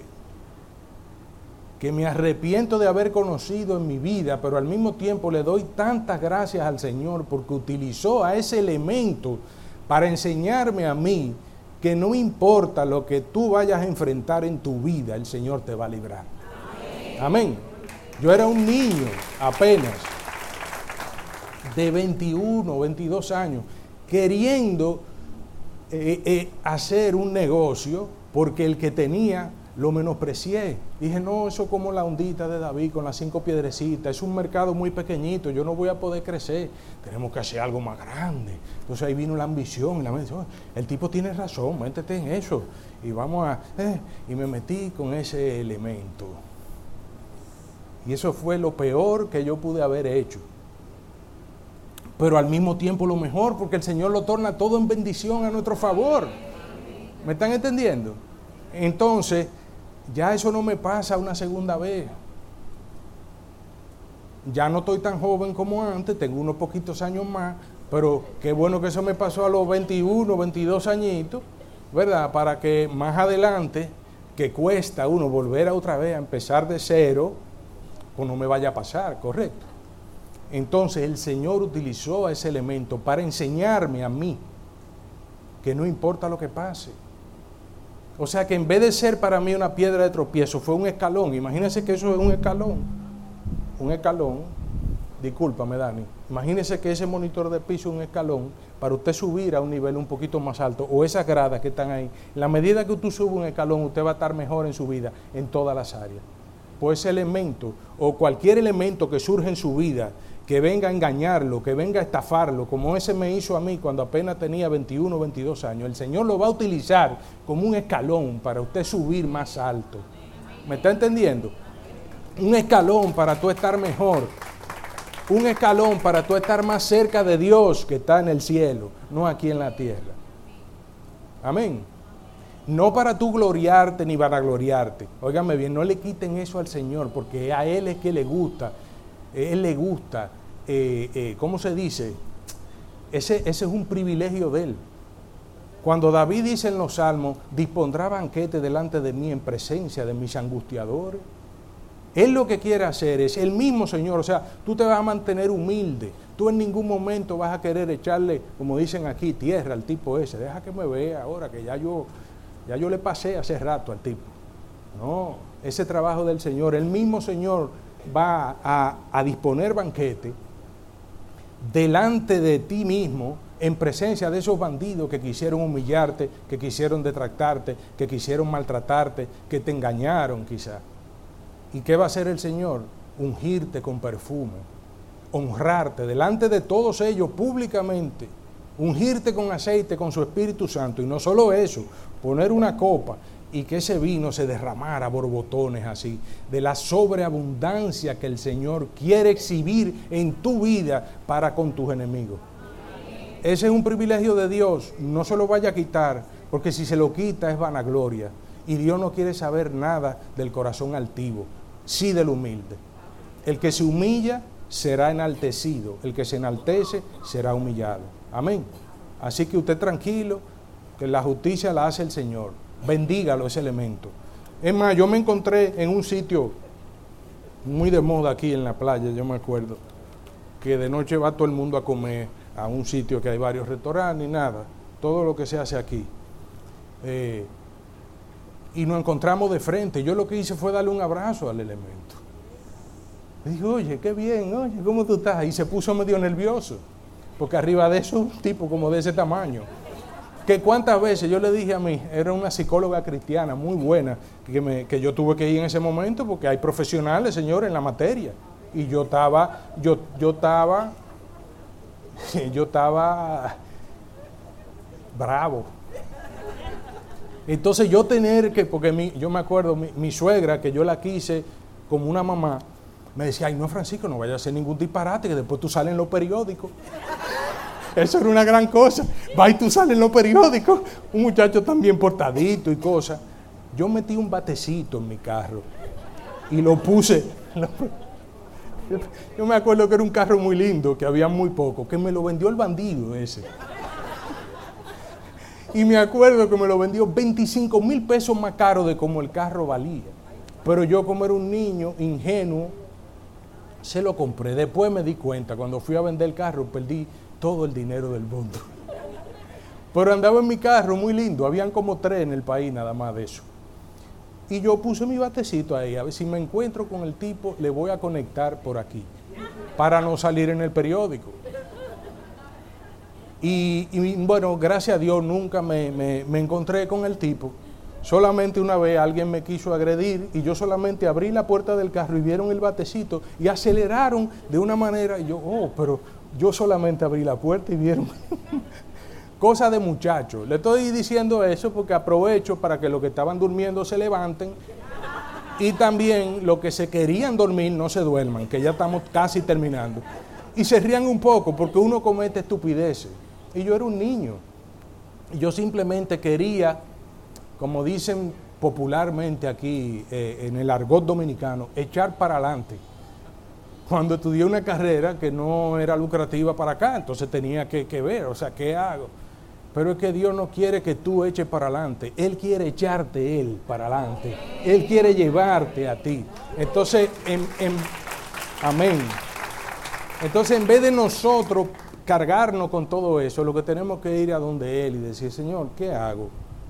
que me arrepiento de haber conocido en mi vida, pero al mismo tiempo le doy tantas gracias al Señor porque utilizó a ese elemento para enseñarme a mí que no importa lo que tú vayas a enfrentar en tu vida, el Señor te va a librar. Amén. Amén. Yo era un niño apenas de veintiuno, veintidós años, queriendo eh, eh, hacer un negocio porque el que tenía lo menosprecié. Dije, no, eso como la ondita de David con las cinco piedrecitas, es un mercado muy pequeñito, yo no voy a poder crecer, tenemos que hacer algo más grande. Entonces ahí vino la ambición, y la mente, oh, el tipo tiene razón, métete en eso, y vamos a, eh, y me metí con ese elemento. Y eso fue lo peor que yo pude haber hecho. Pero al mismo tiempo lo mejor, porque el Señor lo torna todo en bendición a nuestro favor. ¿Me están entendiendo? Entonces, ya eso no me pasa una segunda vez. Ya no estoy tan joven como antes, tengo unos poquitos años más, pero qué bueno que eso me pasó a los veintiuno, veintidós añitos, ¿verdad? Para que más adelante, que cuesta uno volver a otra vez a empezar de cero, pues no me vaya a pasar, ¿correcto? Entonces el Señor utilizó ese elemento para enseñarme a mí que no importa lo que pase. O sea que en vez de ser para mí una piedra de tropiezo, fue un escalón. Imagínense que eso es un escalón. Un escalón. Discúlpame, Dani. Imagínense que ese monitor de piso es un escalón para usted subir a un nivel un poquito más alto, o esas gradas que están ahí. En la medida que usted sube un escalón, usted va a estar mejor en su vida, en todas las áreas. Pues ese elemento, o cualquier elemento que surge en su vida, que venga a engañarlo, que venga a estafarlo, como ese me hizo a mí cuando apenas tenía veintiuno, veintidós años, el Señor lo va a utilizar como un escalón para usted subir más alto. ¿Me está entendiendo? Un escalón para tú estar mejor. Un escalón para tú estar más cerca de Dios que está en el cielo, no aquí en la tierra. Amén. No para tú gloriarte ni para gloriarte. Óigame bien, no le quiten eso al Señor, porque a Él es que le gusta. Él le gusta, eh, eh, ¿cómo se dice? Ese, ese es un privilegio de Él. Cuando David dice en los Salmos, dispondrá banquete delante de mí en presencia de mis angustiadores. Él lo que quiere hacer es, el mismo Señor, o sea, tú te vas a mantener humilde. Tú en ningún momento vas a querer echarle, como dicen aquí, tierra al tipo ese. Deja que me vea ahora, que ya yo, ya yo le pasé hace rato al tipo. No, ese trabajo del Señor, el mismo Señor va a, a disponer banquete delante de ti mismo, en presencia de esos bandidos que quisieron humillarte, que quisieron detractarte, que quisieron maltratarte, que te engañaron quizá. ¿Y qué va a hacer el Señor? Ungirte con perfume, honrarte delante de todos ellos públicamente, ungirte con aceite, con su Espíritu Santo, y no solo eso, poner una copa y que ese vino se derramara a borbotones así, de la sobreabundancia que el Señor quiere exhibir en tu vida para con tus enemigos. Ese es un privilegio de Dios, no se lo vaya a quitar, porque si se lo quita es vanagloria, y Dios no quiere saber nada del corazón altivo, sí del humilde. El que se humilla será enaltecido, el que se enaltece será humillado. Amén. Así que usted tranquilo, que la justicia la hace el Señor. Bendígalo ese elemento. Es más, yo me encontré en un sitio muy de moda aquí en la playa, yo me acuerdo, que de noche va todo el mundo a comer a un sitio que hay varios restaurantes y nada, todo lo que se hace aquí. Eh, y nos encontramos de frente. Yo lo que hice fue darle un abrazo al elemento. Le dije, oye, qué bien, oye, ¿cómo tú estás? Y se puso medio nervioso, porque arriba de eso un tipo como de ese tamaño. Que cuántas veces yo le dije a mí, era una psicóloga cristiana muy buena, que, me, que yo tuve que ir en ese momento porque hay profesionales, señores, en la materia. Y yo estaba, yo, yo estaba, yo estaba bravo. Entonces yo tener que, porque mi, yo me acuerdo, mi, mi suegra, que yo la quise como una mamá, me decía, ay no Francisco, no vaya a hacer ningún disparate, que después tú sales en los periódicos. Eso era una gran cosa. Va y tú sales en los periódicos. Un muchacho tan bien portadito y cosas. Yo metí un batecito en mi carro y lo puse. Yo me acuerdo que era un carro muy lindo, que había muy poco, que me lo vendió el bandido ese. Y me acuerdo que me lo vendió veinticinco mil pesos más caro de como el carro valía. Pero yo, como era un niño ingenuo, se lo compré. Después me di cuenta, cuando fui a vender el carro, perdí todo el dinero del mundo. Pero andaba en mi carro muy lindo, habían como tres en el país nada más de eso. Y yo puse mi batecito ahí, a ver si me encuentro con el tipo, le voy a conectar por aquí, para no salir en el periódico. Y, y bueno, gracias a Dios nunca me, me, me encontré con el tipo. Solamente una vez alguien me quiso agredir y yo solamente abrí la puerta del carro y vieron el batecito y aceleraron de una manera, y yo, oh, pero yo solamente abrí la puerta y vieron. Cosa de muchachos. Le estoy diciendo eso porque aprovecho para que los que estaban durmiendo se levanten y también los que se querían dormir no se duerman, que ya estamos casi terminando. Y se rían un poco porque uno comete estupideces. Y yo era un niño. Y yo simplemente quería, como dicen popularmente aquí eh, en el argot dominicano, echar para adelante. Cuando estudié una carrera que no era lucrativa para acá, entonces tenía que, que ver, o sea, ¿qué hago? Pero es que Dios no quiere que tú eches para adelante, Él quiere echarte Él para adelante, Él quiere llevarte a ti. Entonces, en, en, amén. Entonces, en vez de nosotros cargarnos con todo eso, lo que tenemos que ir a donde Él y decir, Señor, ¿qué hago?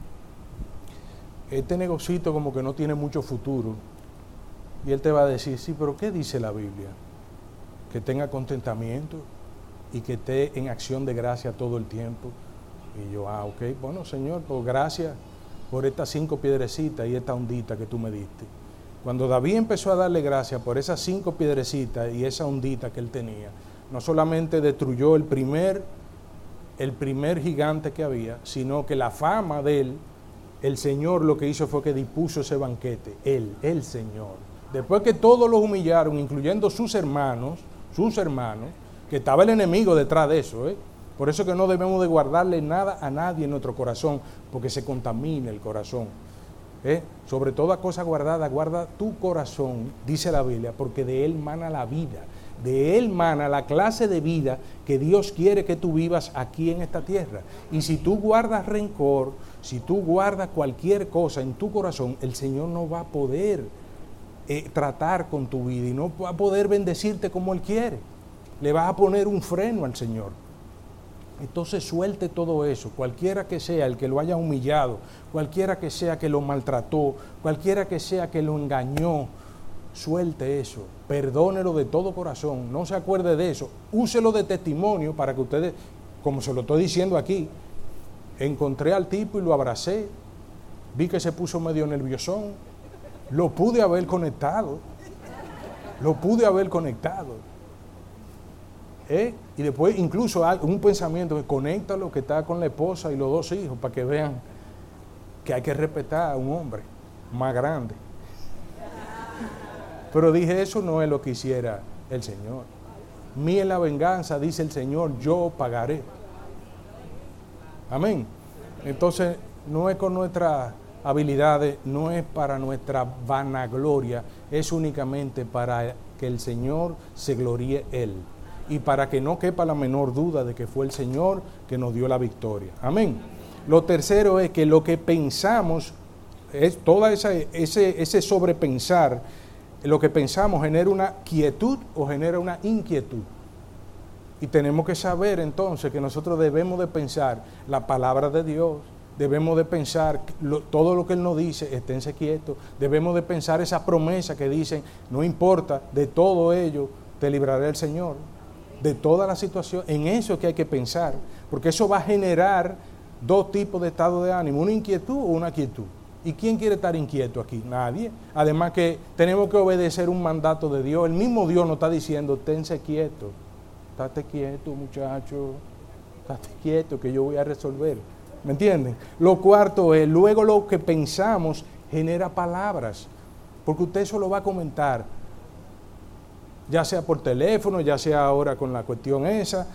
Este negocito como que no tiene mucho futuro. Y Él te va a decir, sí, pero ¿qué dice la Biblia? Que tenga contentamiento y que esté en acción de gracia todo el tiempo. Y yo, ah, ok, bueno, Señor, pues gracias por estas cinco piedrecitas y esta ondita que tú me diste. Cuando David empezó a darle gracias por esas cinco piedrecitas y esa ondita que él tenía, no solamente destruyó el primer, el primer gigante que había, sino que la fama de él, el Señor lo que hizo fue que dispuso ese banquete, él, el Señor. Después que todos los humillaron, incluyendo sus hermanos, sus hermanos, que estaba el enemigo detrás de eso, ¿eh? Por eso que no debemos de guardarle nada a nadie en nuestro corazón, porque se contamina el corazón. ¿Eh? Sobre toda cosa guardada, guarda tu corazón, dice la Biblia, porque de él mana la vida. De Él mana la clase de vida que Dios quiere que tú vivas aquí en esta tierra. Y si tú guardas rencor, si tú guardas cualquier cosa en tu corazón, el Señor no va a poder eh, tratar con tu vida y no va a poder bendecirte como Él quiere. Le vas a poner un freno al Señor. Entonces suelte todo eso, cualquiera que sea el que lo haya humillado, cualquiera que sea que lo maltrató, cualquiera que sea que lo engañó, suelte eso, perdónelo de todo corazón, no se acuerde de eso, úselo de testimonio para que ustedes, como se lo estoy diciendo aquí, encontré al tipo y lo abracé, vi que se puso medio nerviosón, lo pude haber conectado, lo pude haber conectado. ¿Eh? Y después incluso un pensamiento que conecta lo que está con la esposa y los dos hijos para que vean que hay que respetar a un hombre más grande. Pero dije, eso no es lo que hiciera el Señor. Mía es la venganza, dice el Señor, yo pagaré. Amén. Entonces no es con nuestras habilidades, no es para nuestra vanagloria, es únicamente para que el Señor se gloríe Él. Y para que no quepa la menor duda de que fue el Señor que nos dio la victoria. Amén. Lo tercero es que lo que pensamos, es toda esa, ese, ese sobrepensar, lo que pensamos genera una quietud o genera una inquietud. Y tenemos que saber entonces que nosotros debemos de pensar la palabra de Dios, debemos de pensar lo, todo lo que Él nos dice, esténse quietos, debemos de pensar esas promesas que dicen, no importa, de todo ello te librará el Señor. De toda la situación, en eso es que hay que pensar, porque eso va a generar dos tipos de estado de ánimo, una inquietud o una quietud. ¿Y quién quiere estar inquieto aquí? Nadie. Además que tenemos que obedecer un mandato de Dios. El mismo Dios nos está diciendo, tense quieto, estate quieto muchacho, estate quieto que yo voy a resolver. ¿Me entienden? Lo cuarto es, luego lo que pensamos genera palabras, porque usted eso lo va a comentar, ya sea por teléfono, ya sea ahora con la cuestión esa,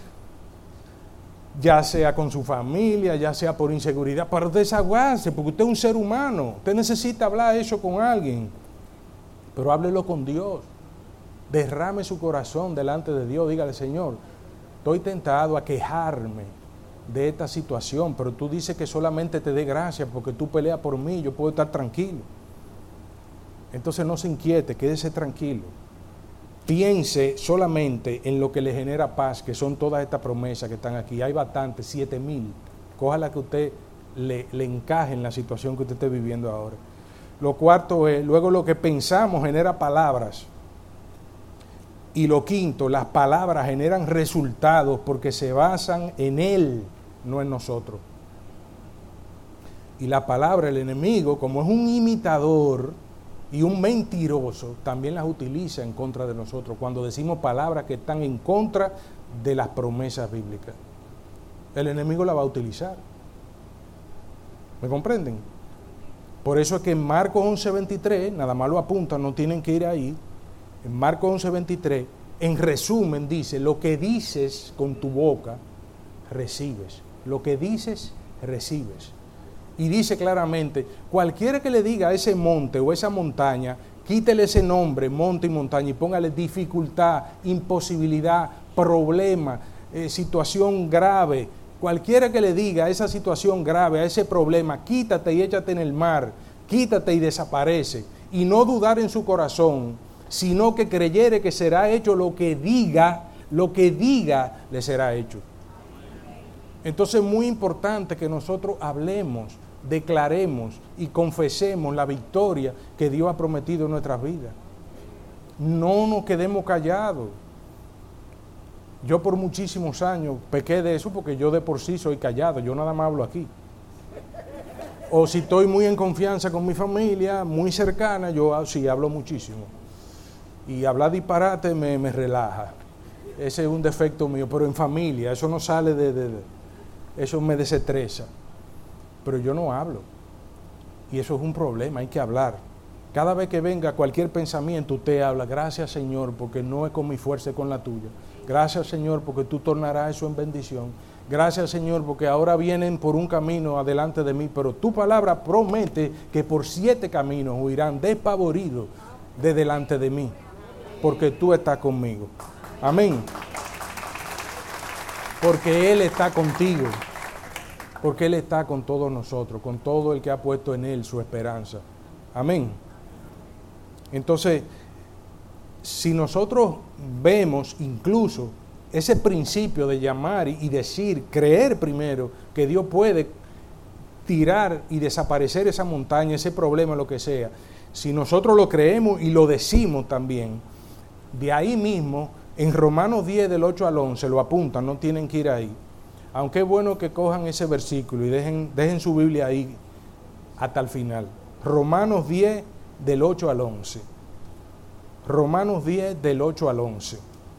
ya sea con su familia, ya sea por inseguridad, para desahogarse, porque usted es un ser humano, usted necesita hablar eso con alguien, pero háblelo con Dios, derrame su corazón delante de Dios, dígale, Señor, estoy tentado a quejarme de esta situación, pero tú dices que solamente te dé gracias porque tú peleas por mí, yo puedo estar tranquilo. Entonces no se inquiete, quédese tranquilo. Piense solamente en lo que le genera paz, que son todas estas promesas que están aquí. Hay bastantes, siete mil. Cójala que usted le, le encaje en la situación que usted esté viviendo ahora. Lo cuarto es, luego lo que pensamos genera palabras. Y lo quinto, las palabras generan resultados porque se basan en Él, no en nosotros. Y la palabra, el enemigo, como es un imitador y un mentiroso, también las utiliza en contra de nosotros cuando decimos palabras que están en contra de las promesas bíblicas. El enemigo la va a utilizar. ¿Me comprenden? Por eso es que en Marcos once veintitrés, nada más lo apuntan, no tienen que ir ahí. En Marcos once veintitrés, en resumen dice, lo que dices con tu boca, recibes. Lo que dices, recibes. Y dice claramente, cualquiera que le diga a ese monte o esa montaña, quítele ese nombre, monte y montaña, y póngale dificultad, imposibilidad, problema, eh, situación grave. Cualquiera que le diga a esa situación grave, a ese problema, quítate y échate en el mar, quítate y desaparece. Y no dudar en su corazón, sino que creyere que será hecho lo que diga, lo que diga le será hecho. Entonces es muy importante que nosotros hablemos, declaremos y confesemos la victoria que Dios ha prometido en nuestras vidas. No nos quedemos callados. Yo por muchísimos años pequé de eso porque yo de por sí soy callado, yo nada más hablo aquí. O si estoy muy en confianza con mi familia, muy cercana, yo sí hablo muchísimo. Y hablar disparate me, me relaja. Ese es un defecto mío, pero en familia, eso no sale de... de, de eso me desestresa. Pero yo no hablo. Y eso es un problema, hay que hablar. Cada vez que venga cualquier pensamiento, usted habla, gracias Señor, porque no es con mi fuerza, es con la tuya. Gracias Señor, porque tú tornarás eso en bendición. Gracias Señor, porque ahora vienen por un camino adelante de mí, pero tu palabra promete que por siete caminos huirán despavoridos de delante de mí, porque tú estás conmigo. Amén. Porque Él está contigo. Porque Él está con todos nosotros, con todo el que ha puesto en Él su esperanza. Amén. Entonces, si nosotros vemos incluso ese principio de llamar y decir, creer primero que Dios puede tirar y desaparecer esa montaña, ese problema, lo que sea, si nosotros lo creemos y lo decimos también, de ahí mismo, en Romanos diez, del ocho al once, lo apuntan, no tienen que ir ahí. Aunque es bueno que cojan ese versículo y dejen, dejen su Biblia ahí hasta el final. Romanos diez, del ocho al once. Romanos diez, del ocho al once.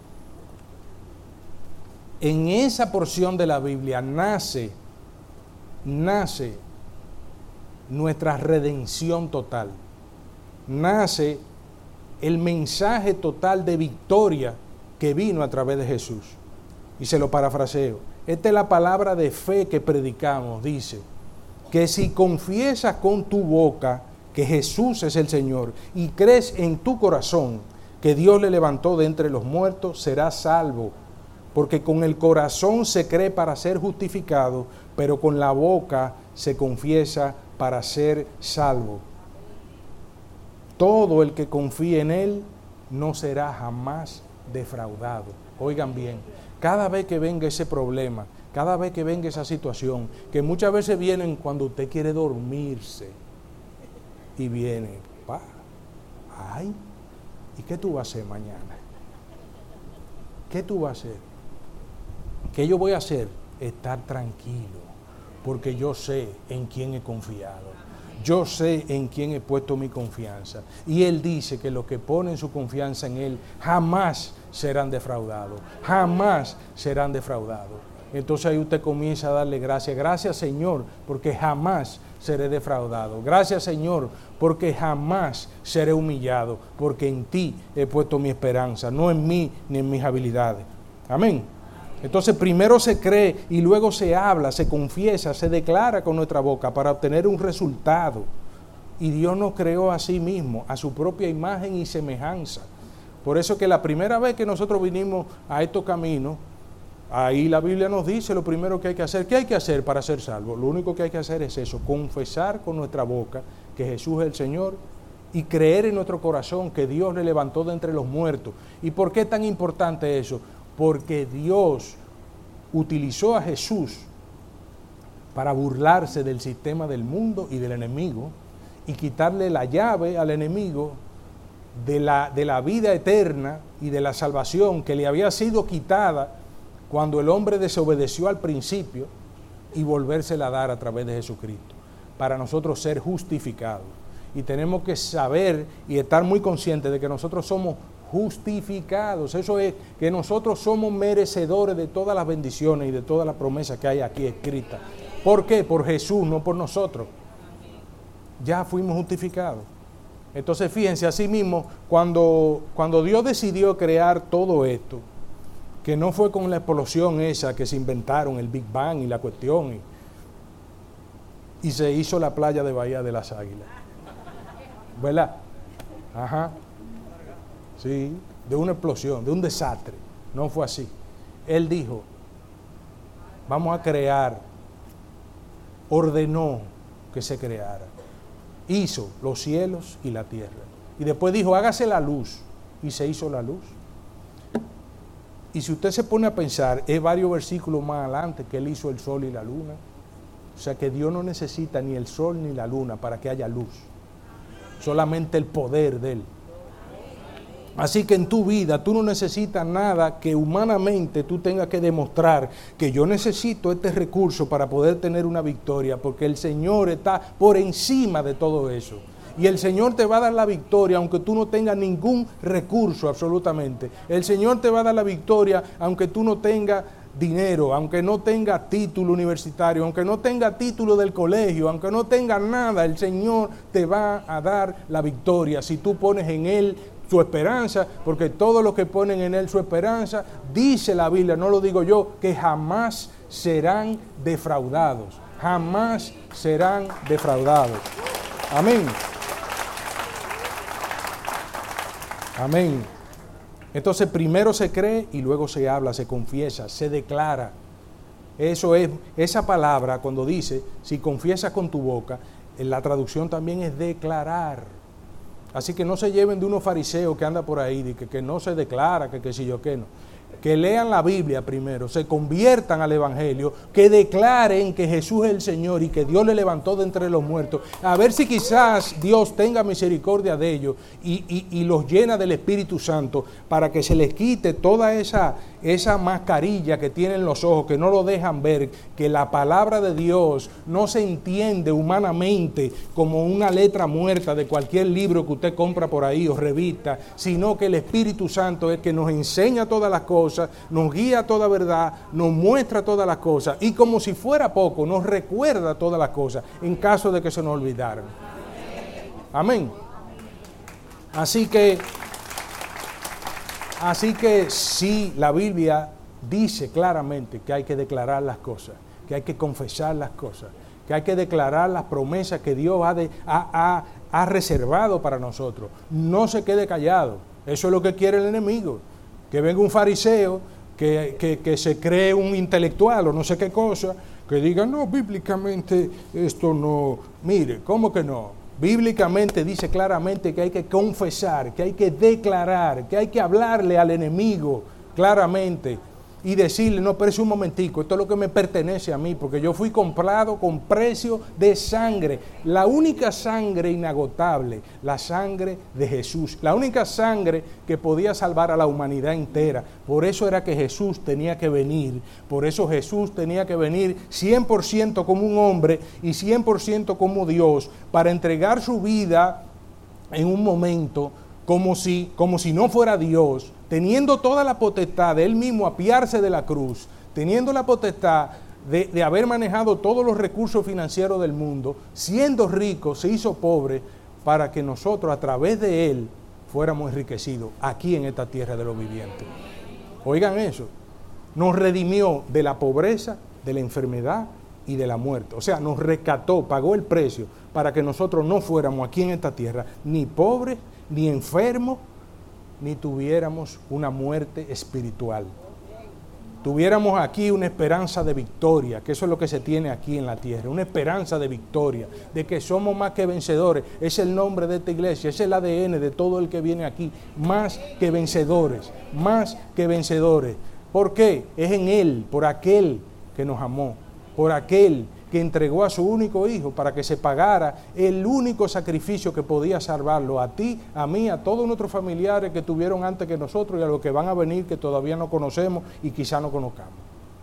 En esa porción de la Biblia nace, nace nuestra redención total. Nace el mensaje total de victoria que vino a través de Jesús. Y se lo parafraseo. Esta es la palabra de fe que predicamos. Dice que si confiesas con tu boca que Jesús es el Señor y crees en tu corazón que Dios le levantó de entre los muertos, serás salvo. Porque con el corazón se cree para ser justificado, pero con la boca se confiesa para ser salvo. Todo el que confíe en Él no será jamás defraudado. Oigan bien, cada vez que venga ese problema, cada vez que venga esa situación, que muchas veces vienen cuando usted quiere dormirse, y viene, pa, ay, ¿y qué tú vas a hacer mañana? ¿Qué tú vas a hacer? ¿Qué yo voy a hacer? Estar tranquilo, porque yo sé en quién he confiado. Yo sé en quién he puesto mi confianza. Y Él dice que los que ponen su confianza en Él jamás serán defraudados. Jamás serán defraudados. Entonces ahí usted comienza a darle gracias. Gracias, Señor, porque jamás seré defraudado. Gracias, Señor, porque jamás seré humillado, porque en ti he puesto mi esperanza, no en mí ni en mis habilidades. Amén. Entonces primero se cree y luego se habla, se confiesa, se declara con nuestra boca para obtener un resultado. Y Dios nos creó a sí mismo, a su propia imagen y semejanza. Por eso que la primera vez que nosotros vinimos a estos caminos, ahí la Biblia nos dice lo primero que hay que hacer. ¿Qué hay que hacer para ser salvo? Lo único que hay que hacer es eso, confesar con nuestra boca que Jesús es el Señor y creer en nuestro corazón que Dios le levantó de entre los muertos. ¿Y por qué es tan importante eso? Porque Dios utilizó a Jesús para burlarse del sistema del mundo y del enemigo y quitarle la llave al enemigo de la, de la vida eterna y de la salvación que le había sido quitada cuando el hombre desobedeció al principio y volvérsela a dar a través de Jesucristo, para nosotros ser justificados. Y tenemos que saber y estar muy conscientes de que nosotros somos justificados. Eso es que nosotros somos merecedores de todas las bendiciones y de todas las promesas que hay aquí escritas. ¿Por qué? Por Jesús, no por nosotros. Ya fuimos justificados. Entonces fíjense, así mismo, cuando, cuando Dios decidió crear todo esto, que no fue con la explosión esa que se inventaron, el Big Bang y la cuestión, y, y se hizo la playa de Bahía de las Águilas, ¿verdad? Ajá. Sí, de una explosión, de un desastre. No fue así. Él dijo, vamos a crear, ordenó que se creara. Hizo los cielos y la tierra. Y después dijo, hágase la luz. Y se hizo la luz. Y si usted se pone a pensar, es varios versículos más adelante que Él hizo el sol y la luna. O sea que Dios no necesita ni el sol ni la luna para que haya luz. Solamente el poder de Él. Así que en tu vida tú no necesitas nada que humanamente tú tengas que demostrar que yo necesito este recurso para poder tener una victoria, porque el Señor está por encima de todo eso. Y el Señor te va a dar la victoria aunque tú no tengas ningún recurso absolutamente. El Señor te va a dar la victoria aunque tú no tengas dinero, aunque no tengas título universitario, aunque no tengas título del colegio, aunque no tengas nada, el Señor te va a dar la victoria si tú pones en Él su esperanza, porque todos los que ponen en Él su esperanza, dice la Biblia, no lo digo yo, que jamás serán defraudados, jamás serán defraudados. Amén. Amén. Entonces primero se cree y luego se habla, se confiesa, se declara. Eso es, esa palabra cuando dice, si confiesas con tu boca, en la traducción también es declarar. Así que no se lleven de unos fariseos que anda por ahí, de que, que no se declara, que qué sé yo qué no. Que lean la Biblia primero, se conviertan al Evangelio, que declaren que Jesús es el Señor y que Dios le levantó de entre los muertos. A ver si quizás Dios tenga misericordia de ellos y, y, y los llena del Espíritu Santo para que se les quite toda esa, esa mascarilla que tienen los ojos, que no lo dejan ver, que la palabra de Dios no se entiende humanamente como una letra muerta de cualquier libro que usted compra por ahí o revista, sino que el Espíritu Santo es que nos enseña todas las cosas, nos guía a toda verdad, nos muestra todas las cosas y como si fuera poco, nos recuerda todas las cosas en caso de que se nos olvidaran. Amén. Así que, así que sí, la Biblia dice claramente que hay que declarar las cosas, que hay que confesar las cosas, que hay que declarar las promesas que Dios ha, de, ha, ha, ha reservado para nosotros. No se quede callado. Eso es lo que quiere el enemigo. Que venga un fariseo que, que, que se cree un intelectual o no sé qué cosa, que diga, no, bíblicamente esto no. Mire, ¿cómo que no? Bíblicamente dice claramente que hay que confesar, que hay que declarar, que hay que hablarle al enemigo claramente y decirle, no, pero es un momentico, esto es lo que me pertenece a mí, porque yo fui comprado con precio de sangre, la única sangre inagotable, la sangre de Jesús, la única sangre que podía salvar a la humanidad entera. Por eso era que Jesús tenía que venir, por eso Jesús tenía que venir cien por ciento como un hombre y cien por ciento como Dios, para entregar su vida en un momento como si, como si no fuera Dios, teniendo toda la potestad de Él mismo apiarse de la cruz, teniendo la potestad de, de haber manejado todos los recursos financieros del mundo, siendo rico, se hizo pobre, para que nosotros a través de Él fuéramos enriquecidos aquí en esta tierra de los vivientes. Oigan eso, nos redimió de la pobreza, de la enfermedad y de la muerte. O sea, nos rescató, pagó el precio para que nosotros no fuéramos aquí en esta tierra ni pobres, ni enfermos, ni tuviéramos una muerte espiritual. Tuviéramos aquí una esperanza de victoria, que eso es lo que se tiene aquí en la tierra, una esperanza de victoria, de que somos más que vencedores. Es el nombre de esta iglesia, es el A D N de todo el que viene aquí, más que vencedores, más que vencedores. ¿Por qué? Es en Él, por aquel que nos amó, por aquel que entregó a su único hijo para que se pagara el único sacrificio que podía salvarlo a ti, a mí, a todos nuestros familiares que tuvieron antes que nosotros y a los que van a venir que todavía no conocemos y quizá no conozcamos.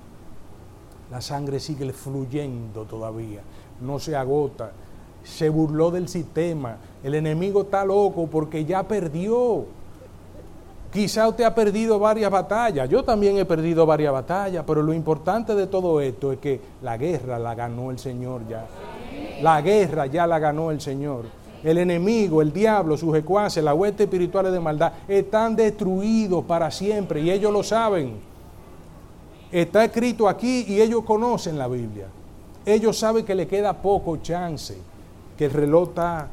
La sangre sigue fluyendo todavía, no se agota, se burló del sistema, el enemigo está loco porque ya perdió. Quizá usted ha perdido varias batallas, yo también he perdido varias batallas, pero lo importante de todo esto es que la guerra la ganó el Señor ya. La guerra ya la ganó el Señor. El enemigo, el diablo, sus secuaces, las huestes espirituales de maldad están destruidos para siempre y ellos lo saben. Está escrito aquí y ellos conocen la Biblia. Ellos saben que le queda poco chance, que el reloj está,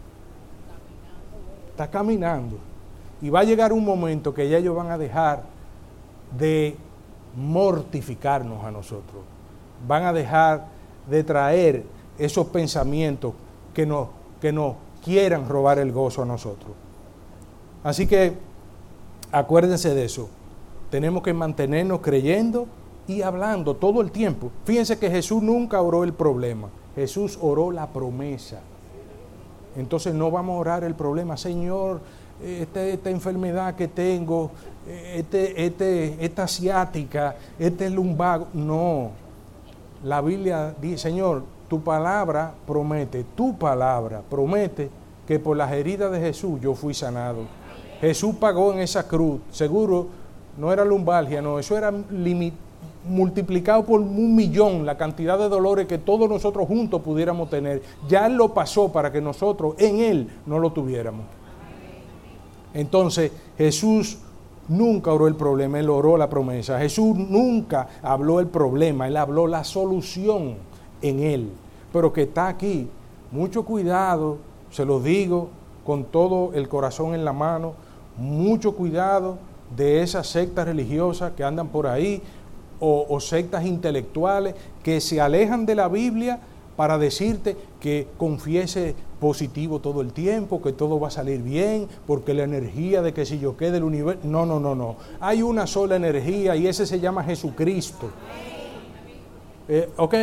está caminando. Y va a llegar un momento que ya ellos van a dejar de mortificarnos a nosotros. Van a dejar de traer esos pensamientos que nos, que nos quieran robar el gozo a nosotros. Así que acuérdense de eso. Tenemos que mantenernos creyendo y hablando todo el tiempo. Fíjense que Jesús nunca oró el problema. Jesús oró la promesa. Entonces no vamos a orar el problema. Señor, Este, esta enfermedad que tengo, este, este, esta ciática, este lumbago. No, la Biblia dice, Señor, tu palabra promete, tu palabra promete que por las heridas de Jesús yo fui sanado. Jesús pagó en esa cruz, seguro no era lumbalgia, no, eso era limit, multiplicado por un millón la cantidad de dolores que todos nosotros juntos pudiéramos tener. Ya Él lo pasó para que nosotros en Él no lo tuviéramos. Entonces, Jesús nunca oró el problema, Él oró la promesa. Jesús nunca habló el problema, Él habló la solución en Él. Pero que está aquí, mucho cuidado, se lo digo con todo el corazón en la mano, mucho cuidado de esas sectas religiosas que andan por ahí, o, o sectas intelectuales que se alejan de la Biblia para decirte que confiese positivo todo el tiempo, que todo va a salir bien, porque la energía de que si yo quede del universo... No, no, no, no. Hay una sola energía y ese se llama Jesucristo. Eh, ok.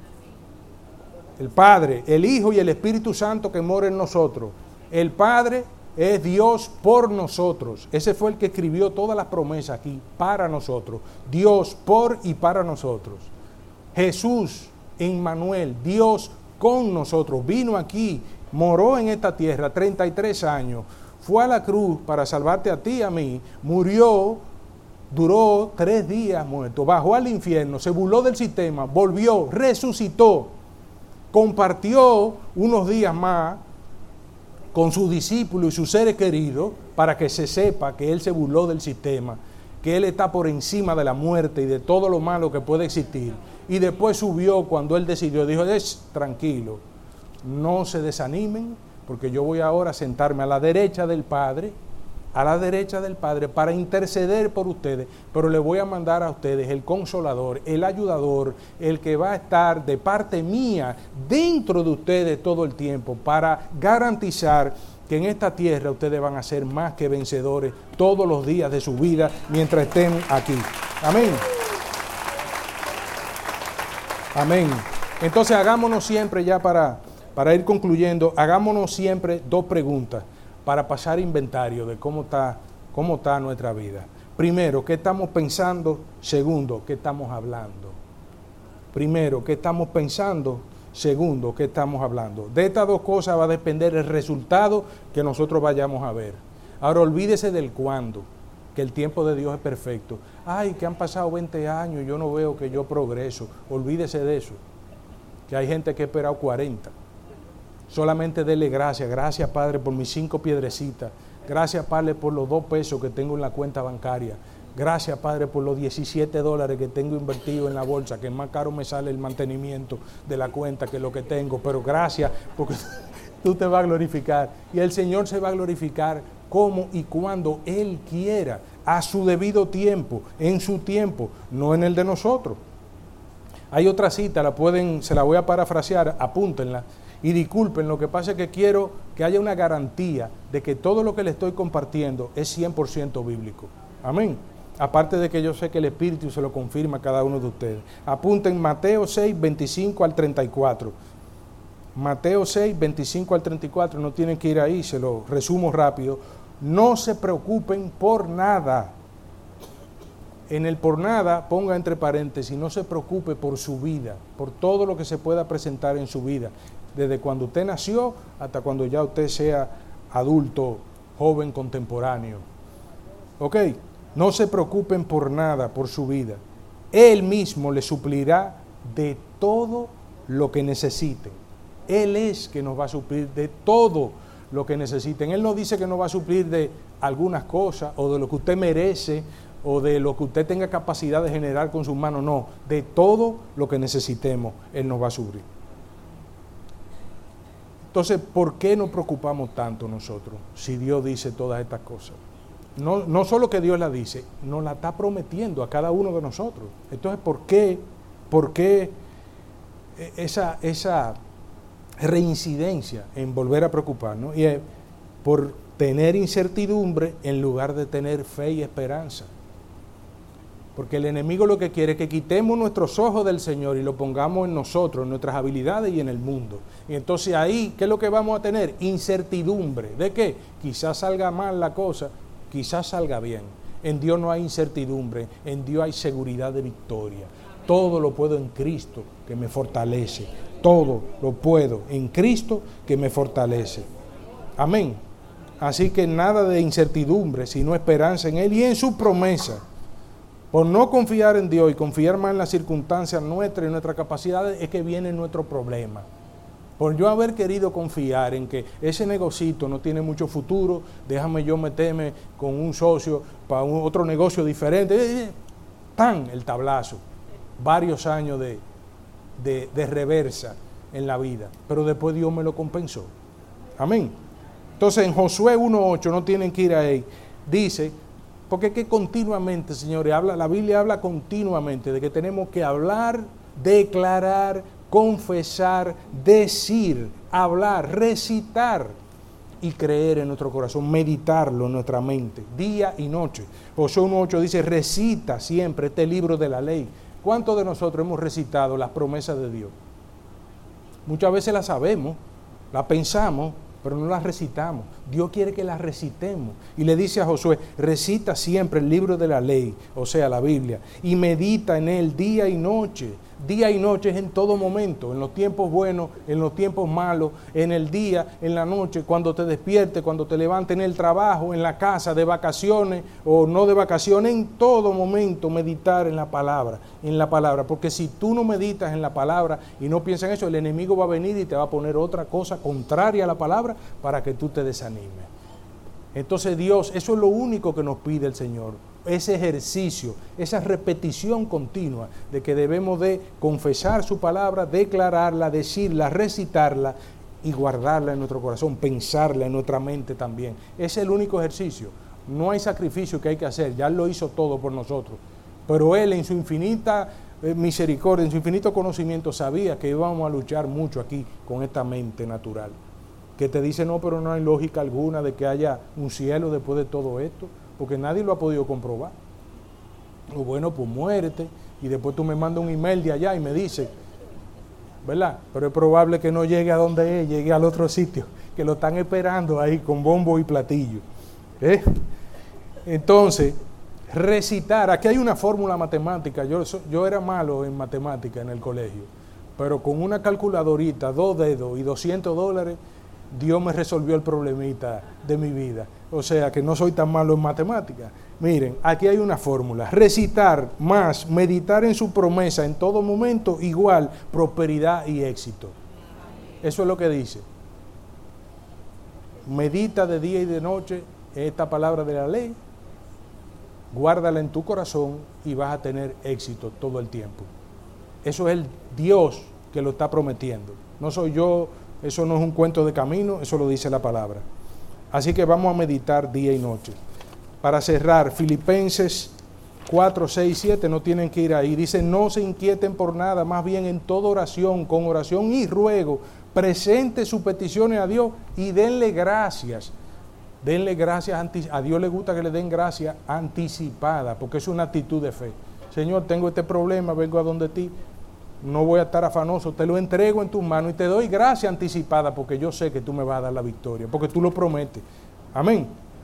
El Padre, el Hijo y el Espíritu Santo que mora en nosotros. El Padre es Dios por nosotros. Ese fue el que escribió todas las promesas aquí para nosotros. Dios por y para nosotros. Jesús, Emmanuel, Dios con nosotros. Vino aquí, moró en esta tierra treinta y tres años. Fue a la cruz para salvarte a ti y a mí. Murió, duró tres días muerto. Bajó al infierno, se burló del sistema, volvió, resucitó. Compartió unos días más con sus discípulos y sus seres queridos para que se sepa que Él se burló del sistema, que Él está por encima de la muerte y de todo lo malo que puede existir. Y después subió cuando Él decidió, dijo, es tranquilo, no se desanimen, porque yo voy ahora a sentarme a la derecha del Padre, a la derecha del Padre para interceder por ustedes, pero le voy a mandar a ustedes el Consolador, el Ayudador, el que va a estar de parte mía dentro de ustedes todo el tiempo para garantizar que en esta tierra ustedes van a ser más que vencedores todos los días de su vida mientras estén aquí. Amén. Amén. Entonces hagámonos siempre, ya para, para ir concluyendo, hagámonos siempre dos preguntas para pasar inventario de cómo está, cómo está nuestra vida. Primero, ¿qué estamos pensando? Segundo, ¿qué estamos hablando? Primero, ¿qué estamos pensando? Segundo, ¿qué estamos hablando? De estas dos cosas va a depender el resultado que nosotros vayamos a ver. Ahora, olvídese del cuándo, que el tiempo de Dios es perfecto. Ay, que han pasado veinte años, yo no veo que yo progreso. Olvídese de eso, que hay gente que ha esperado cuarenta. Solamente dele gracias. Gracias, Padre, por mis cinco piedrecitas. Gracias, Padre, por los dos pesos que tengo en la cuenta bancaria. Gracias, Padre, por los diecisiete dólares que tengo invertido en la bolsa, que más caro me sale el mantenimiento de la cuenta que lo que tengo. Pero gracias, porque tú te vas a glorificar. Y el Señor se va a glorificar como y cuando Él quiera, a su debido tiempo, en su tiempo, no en el de nosotros. Hay otra cita, la pueden, se la voy a parafrasear, apúntenla. Y disculpen, lo que pasa es que quiero que haya una garantía de que todo lo que le estoy compartiendo es cien por ciento bíblico. Amén. Aparte de que yo sé que el Espíritu se lo confirma a cada uno de ustedes. Apunten Mateo seis, veinticinco al treinta y cuatro. Mateo seis, veinticinco al treinta y cuatro, no tienen que ir ahí, se lo resumo rápido. No se preocupen por nada. En el por nada, ponga entre paréntesis, no se preocupe por su vida, por todo lo que se pueda presentar en su vida. Desde cuando usted nació hasta cuando ya usted sea adulto, joven, contemporáneo. ¿Ok? No se preocupen por nada, por su vida. Él mismo les suplirá de todo lo que necesiten. Él es que nos va a suplir de todo lo que necesiten. Él no dice que nos va a suplir de algunas cosas o de lo que usted merece o de lo que usted tenga capacidad de generar con sus manos. No, de todo lo que necesitemos, Él nos va a suplir. Entonces, ¿por qué nos preocupamos tanto nosotros si Dios dice todas estas cosas? No, no solo que Dios la dice, nos la está prometiendo a cada uno de nosotros. Entonces, ¿por qué, por qué esa, esa reincidencia en volver a preocuparnos? Y es por tener incertidumbre en lugar de tener fe y esperanza. Porque el enemigo lo que quiere es que quitemos nuestros ojos del Señor y lo pongamos en nosotros, en nuestras habilidades y en el mundo. Y entonces ahí, ¿qué es lo que vamos a tener? Incertidumbre. ¿De qué? Quizás salga mal la cosa, quizás salga bien. En Dios no hay incertidumbre, en Dios hay seguridad de victoria. Todo lo puedo en Cristo que me fortalece. Todo lo puedo en Cristo que me fortalece. Amén. Así que nada de incertidumbre, sino esperanza en Él y en su promesa. Por no confiar en Dios y confiar más en las circunstancias nuestras y nuestras capacidades es que viene nuestro problema. Por yo haber querido confiar en que ese negocito no tiene mucho futuro, déjame yo meterme con un socio para un otro negocio diferente. ¡Tan! El tablazo. Varios años de, de, de reversa en la vida. Pero después Dios me lo compensó. Amén. Entonces en Josué uno ocho, no tienen que ir ahí, dice Porque es que continuamente, señores, habla, la Biblia habla continuamente de que tenemos que hablar, declarar, confesar, decir, hablar, recitar y creer en nuestro corazón, meditarlo en nuestra mente, día y noche. Josué uno ocho dice, recita siempre este libro de la ley. ¿Cuántos de nosotros hemos recitado las promesas de Dios? Muchas veces las sabemos, las pensamos, pero no las recitamos. Dios quiere que las recitemos. Y le dice a Josué, recita siempre el libro de la ley, o sea, la Biblia, y medita en él día y noche. Día y noche es en todo momento, en los tiempos buenos, en los tiempos malos, en el día, en la noche, cuando te despiertes, cuando te levantes, en el trabajo, en la casa, de vacaciones o no de vacaciones, en todo momento meditar en la palabra, en la palabra, porque si tú no meditas en la palabra y no piensas en eso, el enemigo va a venir y te va a poner otra cosa contraria a la palabra para que tú te desanimes. Entonces Dios, eso es lo único que nos pide el Señor, ese ejercicio, esa repetición continua de que debemos de confesar su palabra, declararla, decirla, recitarla y guardarla en nuestro corazón, pensarla en nuestra mente también. Ese es el único ejercicio. No hay sacrificio que hay que hacer, ya Él lo hizo todo por nosotros. Pero Él en su infinita misericordia, en su infinito conocimiento, sabía que íbamos a luchar mucho aquí con esta mente natural. Que te dice, no, pero no hay lógica alguna de que haya un cielo después de todo esto, porque nadie lo ha podido comprobar. O bueno, pues muérete, y después tú me mandas un email de allá y me dices, ¿verdad? Pero es probable que no llegue a donde es, llegue al otro sitio, que lo están esperando ahí con bombo y platillo. ¿Eh? Entonces, recitar, aquí hay una fórmula matemática, yo, yo era malo en matemática en el colegio, pero con una calculadorita, dos dedos y doscientos dólares, Dios me resolvió el problemita de mi vida. O sea que no soy tan malo en matemáticas. Miren, aquí hay una fórmula. Recitar más, meditar en su promesa en todo momento, igual prosperidad y éxito. Eso es lo que dice. Medita de día y de noche esta palabra de la ley, guárdala en tu corazón y vas a tener éxito todo el tiempo. Eso es el Dios que lo está prometiendo. No soy yo. Eso no es un cuento de camino, eso lo dice la palabra. Así que vamos a meditar día y noche. Para cerrar, Filipenses cuatro, seis, siete, no tienen que ir ahí. Dice, no se inquieten por nada, más bien en toda oración, con oración y ruego, presente sus peticiones a Dios y denle gracias. Denle gracias, a Dios le gusta que le den gracias anticipada, porque es una actitud de fe. Señor, tengo este problema, vengo a donde ti. No voy a estar afanoso, te lo entrego en tus manos y te doy gracia anticipada porque yo sé que tú me vas a dar la victoria, porque tú lo prometes. Amén.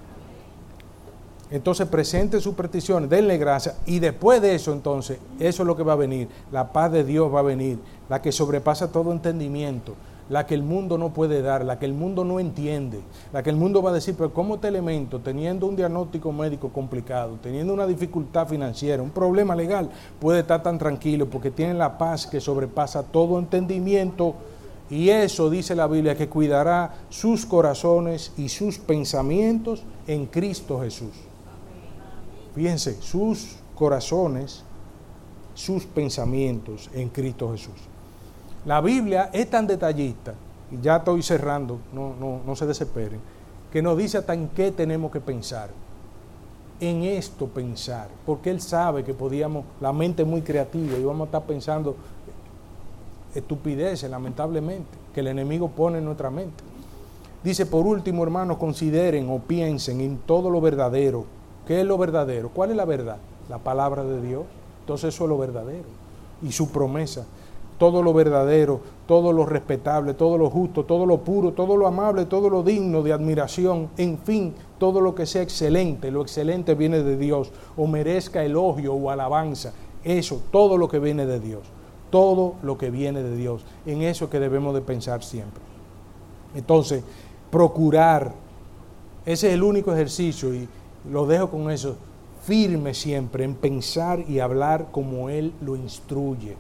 Entonces presente sus peticiones, denle gracia y después de eso entonces, eso es lo que va a venir. La paz de Dios va a venir, la que sobrepasa todo entendimiento, la que el mundo no puede dar, la que el mundo no entiende, la que el mundo va a decir, pero ¿cómo este elemento, teniendo un diagnóstico médico complicado, teniendo una dificultad financiera, un problema legal, puede estar tan tranquilo? Porque tiene la paz que sobrepasa todo entendimiento, y eso dice la Biblia, que cuidará sus corazones y sus pensamientos en Cristo Jesús. Fíjense, sus corazones, sus pensamientos en Cristo Jesús. La Biblia es tan detallista, y ya estoy cerrando, no, no, no se desesperen, que nos dice hasta en qué tenemos que pensar. En esto pensar, porque Él sabe que podíamos, la mente es muy creativa y vamos a estar pensando estupideces, lamentablemente, que el enemigo pone en nuestra mente. Dice, por último, hermanos, consideren o piensen en todo lo verdadero. ¿Qué es lo verdadero? ¿Cuál es la verdad? La palabra de Dios. Entonces eso es lo verdadero. Y su promesa. Todo lo verdadero, todo lo respetable, todo lo justo, todo lo puro, todo lo amable, todo lo digno de admiración, en fin, todo lo que sea excelente. Lo excelente viene de Dios, o merezca elogio o alabanza. Eso, todo lo que viene de Dios. Todo lo que viene de Dios. En eso que debemos de pensar siempre. Entonces, procurar. Ese es el único ejercicio y lo dejo con eso. Firme siempre en pensar y hablar como Él lo instruye.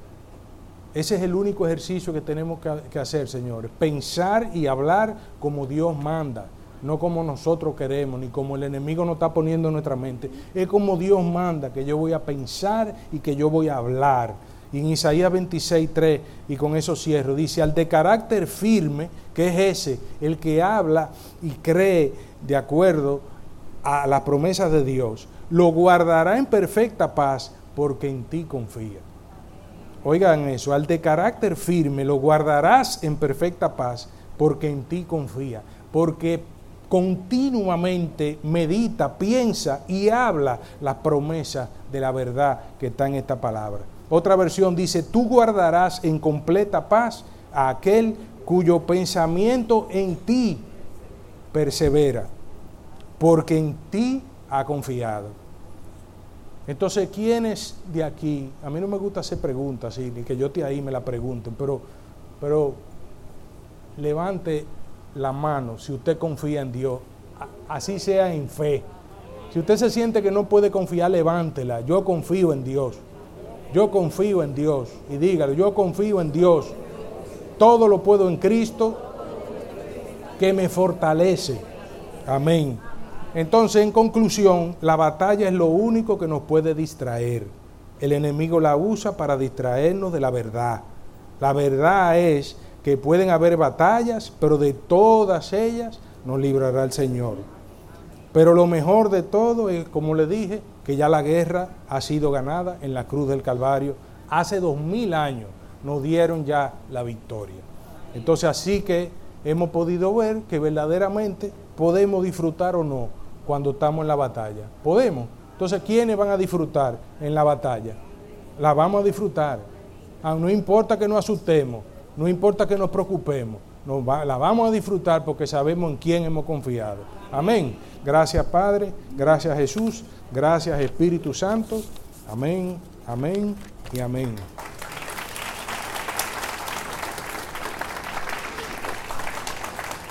Ese es el único ejercicio que tenemos que hacer, señores. Pensar y hablar como Dios manda, no como nosotros queremos, ni como el enemigo nos está poniendo en nuestra mente. Es como Dios manda, que yo voy a pensar y que yo voy a hablar. Y en Isaías veintiséis, tres, y con eso cierro, dice, al de carácter firme, que es ese, el que habla y cree de acuerdo a las promesas de Dios, lo guardará en perfecta paz porque en ti confía. Oigan eso, al de carácter firme lo guardarás en perfecta paz porque en ti confía, porque continuamente medita, piensa y habla las promesas de la verdad que está en esta palabra. Otra versión dice, tú guardarás en completa paz a aquel cuyo pensamiento en ti persevera, porque en ti ha confiado. Entonces, ¿quiénes de aquí? A mí no me gusta hacer preguntas, ¿sí? Ni que yo esté ahí me la pregunten, pero, pero levante la mano si usted confía en Dios, así sea en fe. Si usted se siente que no puede confiar, levántela. Yo confío en Dios. Yo confío en Dios. Y dígalo, yo confío en Dios. Todo lo puedo en Cristo que me fortalece. Amén. Entonces, en conclusión, la batalla es lo único que nos puede distraer. El enemigo la usa para distraernos de la verdad. La verdad es que pueden haber batallas, pero de todas ellas nos librará el Señor. Pero lo mejor de todo es, como le dije, que ya la guerra ha sido ganada en la cruz del Calvario. Hace dos mil años nos dieron ya la victoria. Entonces, así que hemos podido ver que verdaderamente podemos disfrutar o no cuando estamos en la batalla. Podemos. Entonces, ¿quiénes van a disfrutar en la batalla? La vamos a disfrutar. Ah, no importa que nos asustemos, no importa que nos preocupemos, nos va, la vamos a disfrutar porque sabemos en quién hemos confiado. Amén. Gracias, Padre. Gracias, Jesús. Gracias, Espíritu Santo. Amén, amén y amén.